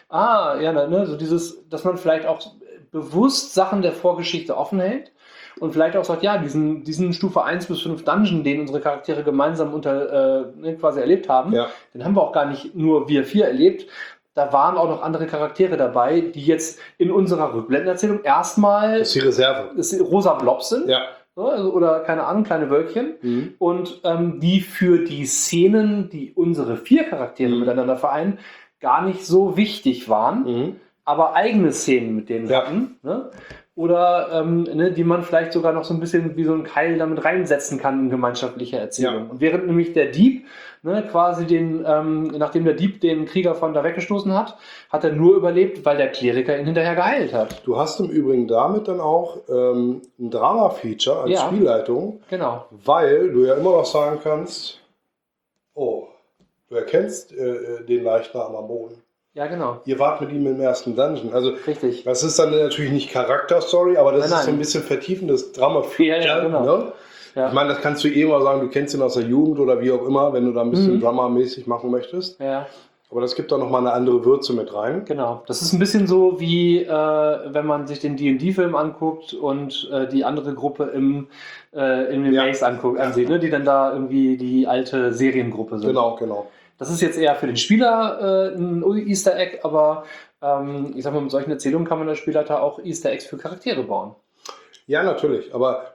So dieses, dass man vielleicht auch bewusst Sachen der Vorgeschichte offen hält und vielleicht auch sagt, diesen Stufe 1 bis 5 Dungeon, den unsere Charaktere gemeinsam quasi erlebt haben, den haben wir auch gar nicht nur wir 4 erlebt. Da waren auch noch andere Charaktere dabei, die jetzt in unserer Rückblendenerzählung erstmal das ist die Reserve. Rosa Blobs sind. Ja. Oder keine Ahnung, kleine Wölkchen. Und die für die Szenen, die unsere 4 Charaktere miteinander vereinen, gar nicht so wichtig waren, aber eigene Szenen mit denen hatten. Ne? Oder die man vielleicht sogar noch so ein bisschen wie so ein Keil damit reinsetzen kann in gemeinschaftliche Erzählung. Ja. Und während nämlich der Dieb quasi nachdem der Dieb den Krieger von da weggestoßen hat, hat er nur überlebt, weil der Kleriker ihn hinterher geheilt hat. Du hast im Übrigen damit dann auch ein Drama-Feature als Spielleitung, weil du ja immer noch sagen kannst, du erkennst den Leichnam am Boden. Ja, genau. Ihr wart mit ihm im ersten Dungeon. Also, richtig. Das ist dann natürlich nicht Charakterstory, aber das ist so ein bisschen vertiefendes Drama-Feature. Ja, genau. Ne? Ja. Ich meine, das kannst du mal sagen, du kennst ihn aus der Jugend oder wie auch immer, wenn du da ein bisschen Drama-mäßig machen möchtest. Ja. Aber das gibt da nochmal eine andere Würze mit rein. Genau. Das ist ein bisschen so wie, wenn man sich den D&D-Film anguckt und die andere Gruppe in den Maze ansieht, ne? Die dann da irgendwie die alte Seriengruppe sind. Genau. Das ist jetzt eher für den Spieler ein Easter Egg, aber ich sag mal, mit solchen Erzählungen kann man als Spielleiter auch Easter Eggs für Charaktere bauen. Ja, natürlich, aber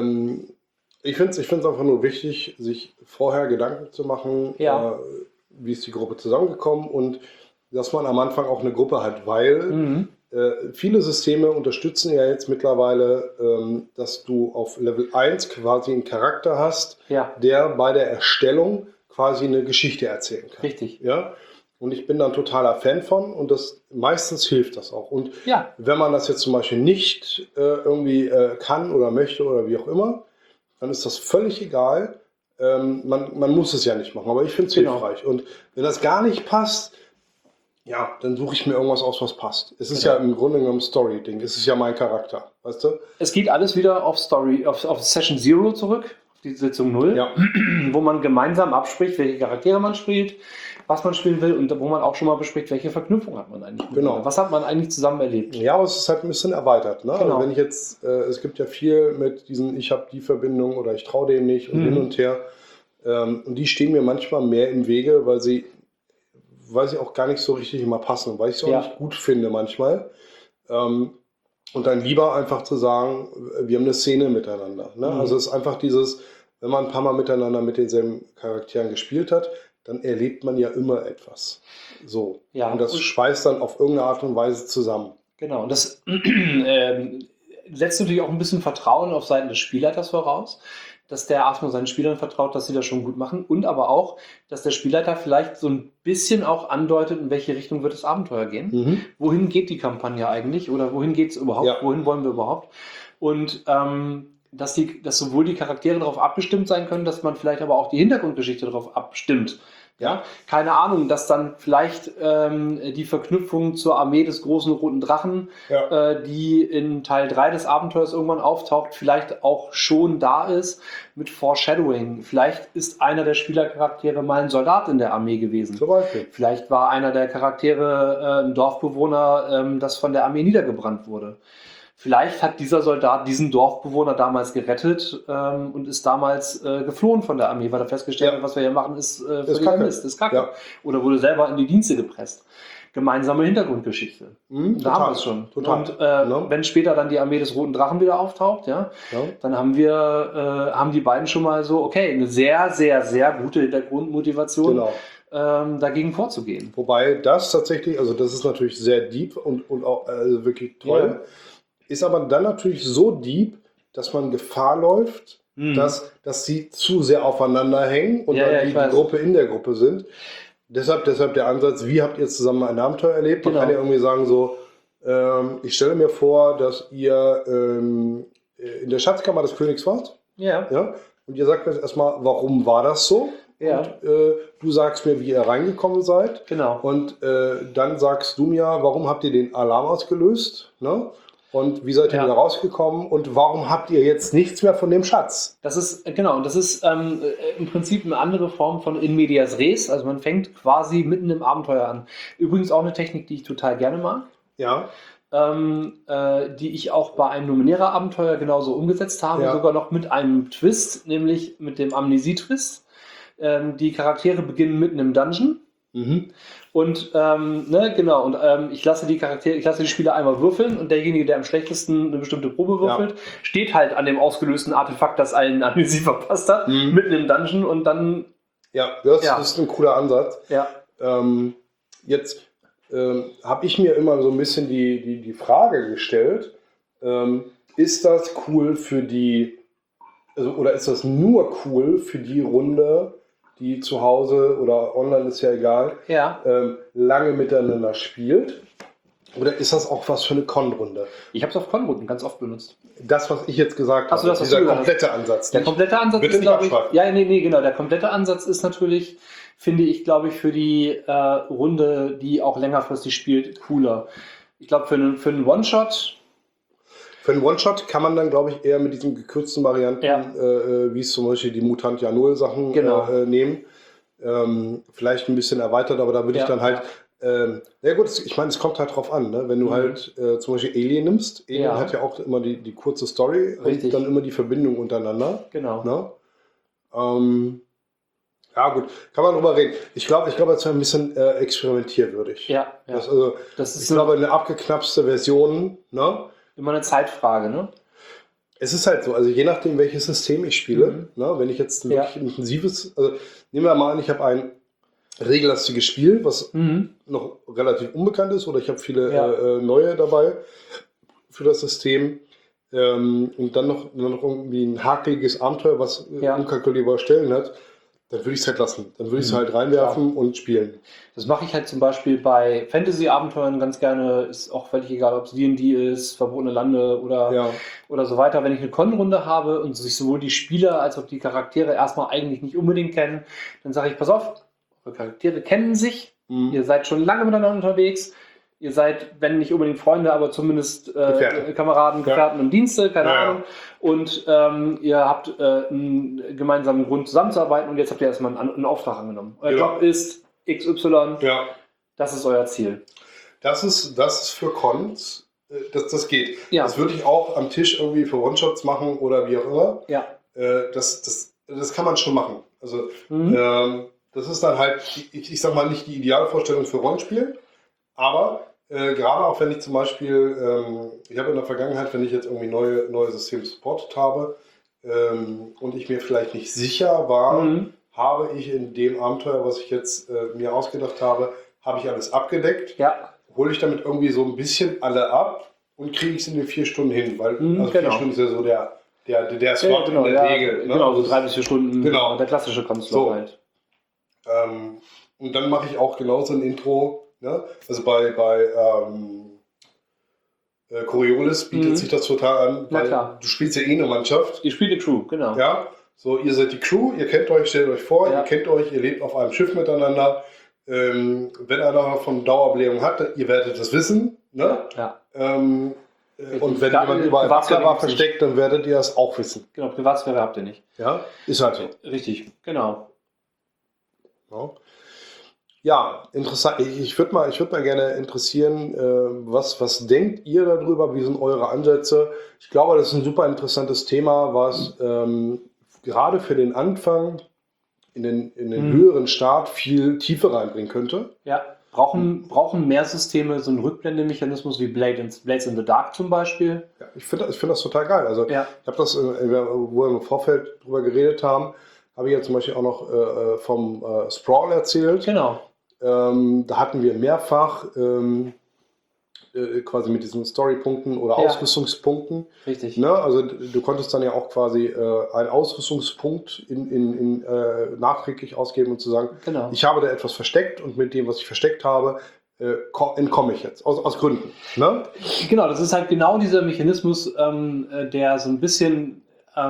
ich finde es einfach nur wichtig, sich vorher Gedanken zu machen, wie ist die Gruppe zusammengekommen und dass man am Anfang auch eine Gruppe hat, weil viele Systeme unterstützen ja jetzt mittlerweile, dass du auf Level 1 quasi einen Charakter hast, der bei der Erstellung quasi eine Geschichte erzählen kann. Richtig. Ja? Und ich bin da ein totaler Fan von und meistens hilft das auch. Und wenn man das jetzt zum Beispiel nicht irgendwie kann oder möchte oder wie auch immer, dann ist das völlig egal. Man muss es ja nicht machen, aber ich finde es hilfreich. Und wenn das gar nicht passt, dann suche ich mir irgendwas aus, was passt. Es ist ja im Grunde genommen ein Story-Ding. Es ist ja mein Charakter, weißt du? Es geht alles wieder auf Session 0 zurück. Die Sitzung 0, wo man gemeinsam abspricht, welche Charaktere man spielt, was man spielen will und wo man auch schon mal bespricht, welche Verknüpfung hat man eigentlich. Was hat man eigentlich zusammen erlebt? Ja, aber es ist halt ein bisschen erweitert. Ne? Also wenn ich jetzt, es gibt ja viel mit diesen, ich habe die Verbindung oder ich traue dem nicht und hin und her. Und die stehen mir manchmal mehr im Wege, weil sie auch gar nicht so richtig immer passen, weil ich sie auch nicht gut finde manchmal. Und dann lieber einfach zu sagen, wir haben eine Szene miteinander. Ne? Also es ist einfach dieses, wenn man ein paar Mal miteinander mit denselben Charakteren gespielt hat, dann erlebt man ja immer etwas. So. Ja, und das schweißt dann auf irgendeine Art und Weise zusammen. Genau, und das setzt natürlich auch ein bisschen Vertrauen auf Seiten des Spielleiters voraus, dass der erstmal seinen Spielern vertraut, dass sie das schon gut machen und aber auch, dass der Spielleiter vielleicht so ein bisschen auch andeutet, in welche Richtung wird das Abenteuer gehen. Wohin geht die Kampagne eigentlich oder wohin geht es überhaupt, wohin wollen wir überhaupt? Und dass sowohl die Charaktere darauf abgestimmt sein können, dass man vielleicht aber auch die Hintergrundgeschichte darauf abstimmt. Ja, keine Ahnung, dass dann vielleicht die Verknüpfung zur Armee des großen roten Drachen, die in Teil 3 des Abenteuers irgendwann auftaucht, vielleicht auch schon da ist mit Foreshadowing. Vielleicht ist einer der Spielercharaktere mal ein Soldat in der Armee gewesen. Zum Beispiel. Vielleicht war einer der Charaktere ein Dorfbewohner, das von der Armee niedergebrannt wurde. Vielleicht hat dieser Soldat diesen Dorfbewohner damals gerettet und ist damals geflohen von der Armee, weil er festgestellt hat, was wir hier machen, ist Mist, ist Kacke. Ja. Oder wurde selber in die Dienste gepresst. Gemeinsame Hintergrundgeschichte. Da haben wir es schon. Total. Und wenn später dann die Armee des Roten Drachen wieder auftaucht, dann haben die beiden schon mal so, eine sehr, sehr, sehr gute Hintergrundmotivation. Genau. Dagegen vorzugehen. Wobei das tatsächlich, also das ist natürlich sehr deep und auch wirklich toll, ist aber dann natürlich so deep, dass man Gefahr läuft, dass sie zu sehr aufeinander hängen und dann die Gruppe in der Gruppe sind. Deshalb der Ansatz, wie habt ihr zusammen ein Abenteuer erlebt? Man kann ja irgendwie sagen so, ich stelle mir vor, dass ihr in der Schatzkammer des Königs wart. Ja. Und ihr sagt mir jetzt erstmal, warum war das so? Ja. Und du sagst mir, wie ihr reingekommen seid. Genau. Und dann sagst du mir, warum habt ihr den Alarm ausgelöst? Ne? Und wie seid ihr wieder rausgekommen? Und warum habt ihr jetzt nichts mehr von dem Schatz? Das ist, genau, und das ist im Prinzip eine andere Form von in medias res. Also man fängt quasi mitten im Abenteuer an. Übrigens auch eine Technik, die ich total gerne mag. Ja. Die ich auch bei einem Numenera-Abenteuer genauso umgesetzt habe. Sogar noch mit einem Twist, nämlich mit dem Amnesie-Twist. Die Charaktere beginnen mitten im Dungeon. Und genau, und ich lasse die Spieler einmal würfeln und derjenige, der am schlechtesten eine bestimmte Probe würfelt, steht halt an dem ausgelösten Artefakt, das allen Amnesie verpasst hat, mitten im Dungeon und dann. Das ist ein cooler Ansatz. Ja. Jetzt habe ich mir immer so ein bisschen die Frage gestellt, ist das cool für die, oder ist das nur cool für die Runde, die zu Hause oder online, ist ja egal, lange miteinander spielt? Oder ist das auch was für eine Con-Runde? Ich habe es auf Con-Runden ganz oft benutzt. Das, was ich jetzt gesagt habe, dieser komplette Ansatz. Der komplette Ansatz bitte ist, glaube ich... genau. Der komplette Ansatz ist natürlich, finde ich, glaube ich, für die Runde, die auch längerfristig spielt, cooler. Ich glaube, für einen One-Shot... Für einen One-Shot kann man dann, glaube ich, eher mit diesen gekürzten Varianten, wie es zum Beispiel die Mutantia Null Sachen nehmen. Vielleicht ein bisschen erweitert, aber da würde ich dann halt... gut, ich meine, es kommt halt drauf an, ne? Wenn du halt zum Beispiel Alien nimmst. Alien hat ja auch immer die kurze Story und dann immer die Verbindung untereinander. Genau. Ne? Gut, kann man drüber reden. Ich glaube, das wäre ein bisschen experimentierwürdig. Das ist, glaube eine abgeknapste Version, ne? Immer eine Zeitfrage, ne? Es ist halt so, also je nachdem, welches System ich spiele, ne, wenn ich jetzt ein wirklich intensives, also nehmen wir mal an, ich habe ein regellastiges Spiel, was noch relativ unbekannt ist, oder ich habe viele neue dabei für das System, und dann noch irgendwie ein hakeliges Abenteuer, was unkalkulierbare Stellen hat, dann würde ich es halt lassen. Dann würde ich es halt reinwerfen und spielen. Das mache ich halt zum Beispiel bei Fantasy-Abenteuern ganz gerne. Ist auch völlig egal, ob es D&D ist, Verbotene Lande oder so weiter. Wenn ich eine Con-Runde habe und sich sowohl die Spieler als auch die Charaktere erstmal eigentlich nicht unbedingt kennen, dann sage ich, pass auf, eure Charaktere kennen sich, ihr seid schon lange miteinander unterwegs, ihr seid, wenn nicht unbedingt Freunde, aber zumindest Kameraden, Gefährten im Dienste, keine Ahnung. Und ihr habt einen gemeinsamen Grund zusammenzuarbeiten und jetzt habt ihr erstmal einen Auftrag angenommen. Euer Job ist XY, das ist euer Ziel. Das ist für Cons, das geht. Das würde ich auch am Tisch irgendwie für One-Shots machen oder wie auch immer. Das kann man schon machen. Also das ist dann halt, ich sag mal, nicht die Idealvorstellung für Rollenspiel, aber gerade auch wenn ich zum Beispiel, ich habe in der Vergangenheit, wenn ich jetzt irgendwie neue Systeme supportet habe und ich mir vielleicht nicht sicher war, habe ich in dem Abenteuer, was ich jetzt mir ausgedacht habe ich alles abgedeckt, hole ich damit irgendwie so ein bisschen alle ab und kriege ich es in den 4 Stunden hin, weil 4 Stunden ist ja so der Slot in der Regel. Ne? Genau, so 3 bis 4 Stunden, der klassische Konstrukt halt. Und dann mache ich auch genauso ein Intro. Ne? Also bei Coriolis bietet sich das total an, weil du spielst ja eine Mannschaft. Ihr spielt die Crew, genau. Ja, so ihr seid die Crew, ihr kennt euch, stellt euch vor, ihr kennt euch, ihr lebt auf einem Schiff miteinander. Wenn einer von Dauerblähung hat, ihr werdet das wissen. Ne? Und wenn jemand überall Waffe versteckt, dann werdet ihr das auch wissen. Genau, Privatsphäre habt ihr nicht. Ja, ist halt so. Richtig, genau. Ja, interessant. Ich würde mal gerne interessieren, was denkt ihr darüber? Wie sind eure Ansätze? Ich glaube, das ist ein super interessantes Thema, was gerade für den Anfang in den höheren Start viel Tiefe reinbringen könnte. Ja, brauchen mehr Systeme so einen Rückblendemechanismus wie Blades in the Dark zum Beispiel? Ja, ich finde das total geil. Also ich habe das, wo wir im Vorfeld drüber geredet haben, habe ich ja zum Beispiel auch noch vom Sprawl erzählt. Genau. Da hatten wir mehrfach quasi mit diesen Storypunkten oder Ja. Ausrüstungspunkten. Richtig. Ne? Also du konntest dann ja auch quasi einen Ausrüstungspunkt nachträglich ausgeben und zu sagen, Genau. ich habe da etwas versteckt und mit dem, was ich versteckt habe, entkomme ich jetzt. Aus Gründen. Ne? Genau, das ist halt genau dieser Mechanismus, der so ein bisschen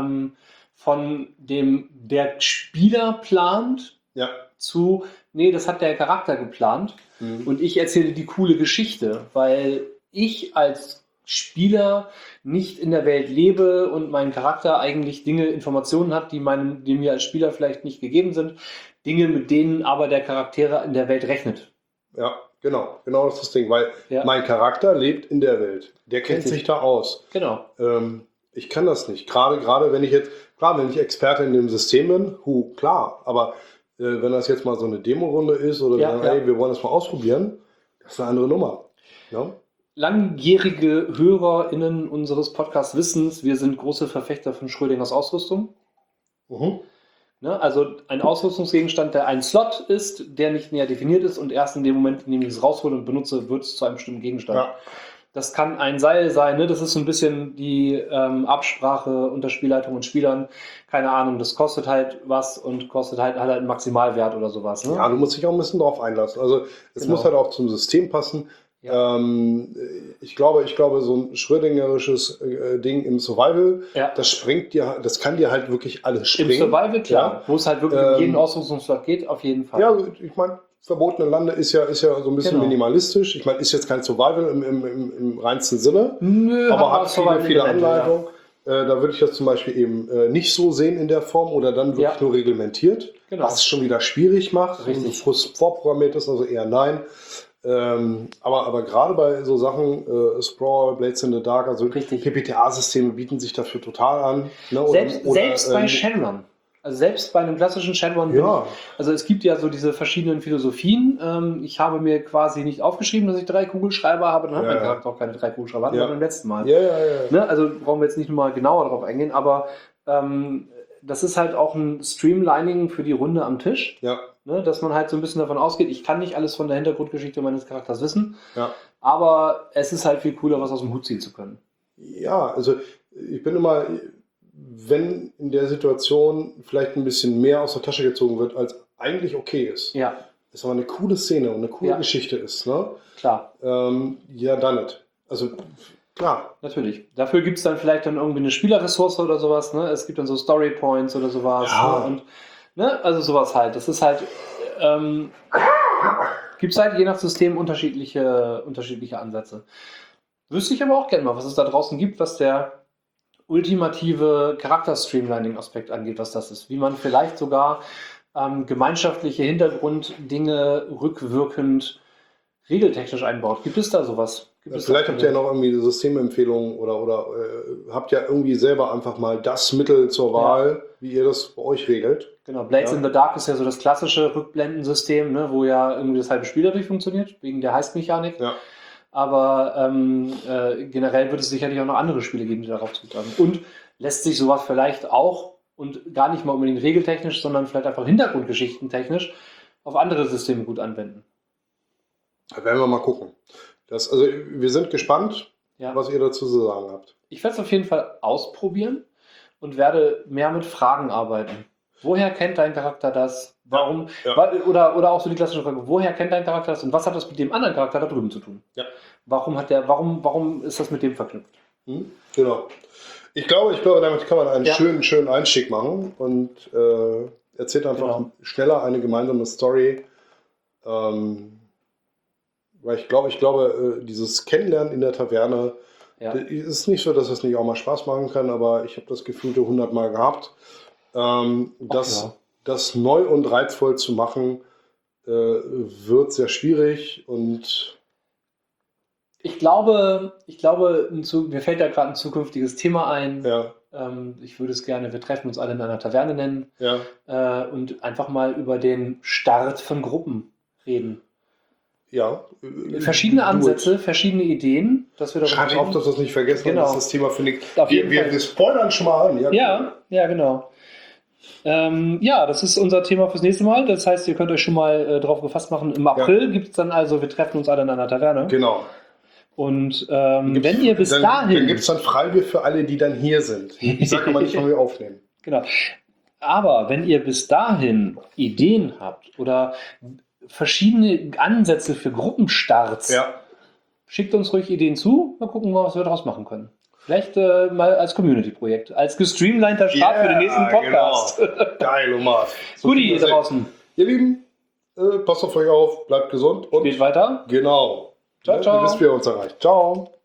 von dem der Spieler plant Ja. zu, nee, das hat der Charakter geplant und ich erzähle die coole Geschichte, weil ich als Spieler nicht in der Welt lebe und mein Charakter eigentlich Informationen hat, die mir als Spieler vielleicht nicht gegeben sind, Dinge, mit denen aber der Charakter in der Welt rechnet. Ja, genau. Genau das ist das Ding, weil Ja. mein Charakter lebt in der Welt. Der kennt Richtig. sich da aus. Genau. Ich kann das nicht. Gerade wenn ich Experte in dem System bin, klar. Aber wenn das jetzt mal so eine Demo-Runde ist oder wir sagen, hey, wir wollen das mal ausprobieren, das ist eine andere Nummer. Ja? Langjährige HörerInnen unseres Podcasts wissen, wir sind große Verfechter von Schrödingers Ausrüstung. Ne? Also ein Ausrüstungsgegenstand, der ein Slot ist, der nicht näher definiert ist und erst in dem Moment, in dem ich es raushole und benutze, wird es zu einem bestimmten Gegenstand. Ja. Das kann ein Seil sein, ne? Das ist so ein bisschen die Absprache unter Spielleitung und Spielern. Keine Ahnung, das kostet halt was und hat halt einen Maximalwert oder sowas. Ne? Ja, du musst dich auch ein bisschen drauf einlassen. Also es muss halt auch zum System passen. Ja. Ich glaube, so ein schrödingerisches Ding im Survival, das kann dir halt wirklich alles springen. Im Survival, klar, wo es halt wirklich um jeden Ausrüstungsslot geht, auf jeden Fall. Ja, ich meine, verbotene Lande ist ja so ein bisschen minimalistisch. Ich meine, ist jetzt kein Survival im reinsten Sinne, Nö, aber hat viele Anleitungen. Ja. Da würde ich das zum Beispiel eben nicht so sehen in der Form oder dann wirklich nur reglementiert, was es schon wieder schwierig macht. Richtig. Und vorprogrammiert ist, also eher nein. Aber gerade bei so Sachen, Sprawl, Blades in the Dark, also PPTA-Systeme bieten sich dafür total an. Ne? Selbst bei Shadowrun. Also selbst bei einem klassischen Shadowrun. Also es gibt ja so diese verschiedenen Philosophien. Ich habe mir quasi nicht aufgeschrieben, dass ich 3 Kugelschreiber habe, dann hat mein Charakter auch keine 3 Kugelschreiber, hatten wir beim letzten Mal. Ne? Also brauchen wir jetzt nicht nochmal genauer darauf eingehen, aber das ist halt auch ein Streamlining für die Runde am Tisch. Ja. Ne, dass man halt so ein bisschen davon ausgeht, ich kann nicht alles von der Hintergrundgeschichte meines Charakters wissen, aber es ist halt viel cooler, was aus dem Hut ziehen zu können. Ja, also ich bin immer, wenn in der Situation vielleicht ein bisschen mehr aus der Tasche gezogen wird, als eigentlich okay ist. Ja. Es aber eine coole Szene und eine coole Geschichte ist, ne? Klar. Dann nicht. Also klar. Natürlich. Dafür gibt es dann vielleicht dann irgendwie eine Spielerressource oder sowas, ne? Es gibt dann so Story Points oder sowas. Ja. Ne? Und also sowas halt. Das ist halt, gibt es halt je nach System unterschiedliche Ansätze. Wüsste ich aber auch gerne mal, was es da draußen gibt, was der ultimative Charakter-Streamlining-Aspekt angeht, was das ist. Wie man vielleicht sogar gemeinschaftliche Hintergrunddinge rückwirkend regeltechnisch einbaut. Gibt es da sowas? Vielleicht habt ihr ja noch irgendwie Systemempfehlungen oder habt ja irgendwie selber einfach mal das Mittel zur Wahl, wie ihr das bei euch regelt. Genau, Blades in the Dark ist ja so das klassische Rückblendensystem, ne, wo ja irgendwie das halbe Spiel dadurch funktioniert, wegen der Heist-Mechanik. Ja. Aber generell wird es sicherlich auch noch andere Spiele geben, die darauf zugreifen. Und lässt sich sowas vielleicht auch, und gar nicht mal unbedingt regeltechnisch, sondern vielleicht einfach hintergrundgeschichtentechnisch, auf andere Systeme gut anwenden. Da werden wir mal gucken. Also wir sind gespannt, was ihr dazu zu sagen habt. Ich werde es auf jeden Fall ausprobieren und werde mehr mit Fragen arbeiten. Woher kennt dein Charakter das? Warum? Oder auch so die klassische Frage, woher kennt dein Charakter das und was hat das mit dem anderen Charakter da drüben zu tun? Ja. Warum ist das mit dem verknüpft? Genau. Ich glaube, damit kann man einen schönen Einstieg machen und erzählt einfach schneller eine gemeinsame Story. Weil ich glaube, dieses Kennenlernen in der Taverne ist nicht so, dass es nicht auch mal Spaß machen kann, aber ich habe das Gefühl 100 Mal gehabt. Das neu und reizvoll zu machen, wird sehr schwierig und ich glaube, mir fällt da gerade ein zukünftiges Thema ein. Ja. Ich würde es gerne, wir treffen uns alle in einer Taverne nennen und einfach mal über den Start von Gruppen reden. Ja. Verschiedene Ansätze, verschiedene Ideen. Schreib auf, dass wir es nicht vergessen. Genau. Das ist das Thema, finde ich. Wir spoilern schon mal an. Ja, genau. Das ist unser Thema fürs nächste Mal. Das heißt, ihr könnt euch schon mal drauf gefasst machen. Im April gibt es dann also, wir treffen uns alle in einer Taverne. Genau. Und wenn ihr bis dahin... Dann gibt es dann Freibier für alle, die dann hier sind. Ich sage aber nicht, wann wir aufnehmen. Genau. Aber wenn ihr bis dahin Ideen habt oder verschiedene Ansätze für Gruppenstarts, schickt uns ruhig Ideen zu. Mal gucken, was wir daraus machen können. Vielleicht mal als Community-Projekt, als gestreamliner Start für den nächsten Podcast. Genau. Geil, Omar. So Guti, ihr draußen. Ihr Lieben, passt auf euch auf, bleibt gesund und geht weiter. Genau. Ciao, ciao. Ihr wisst, wie ihr uns erreicht. Ciao.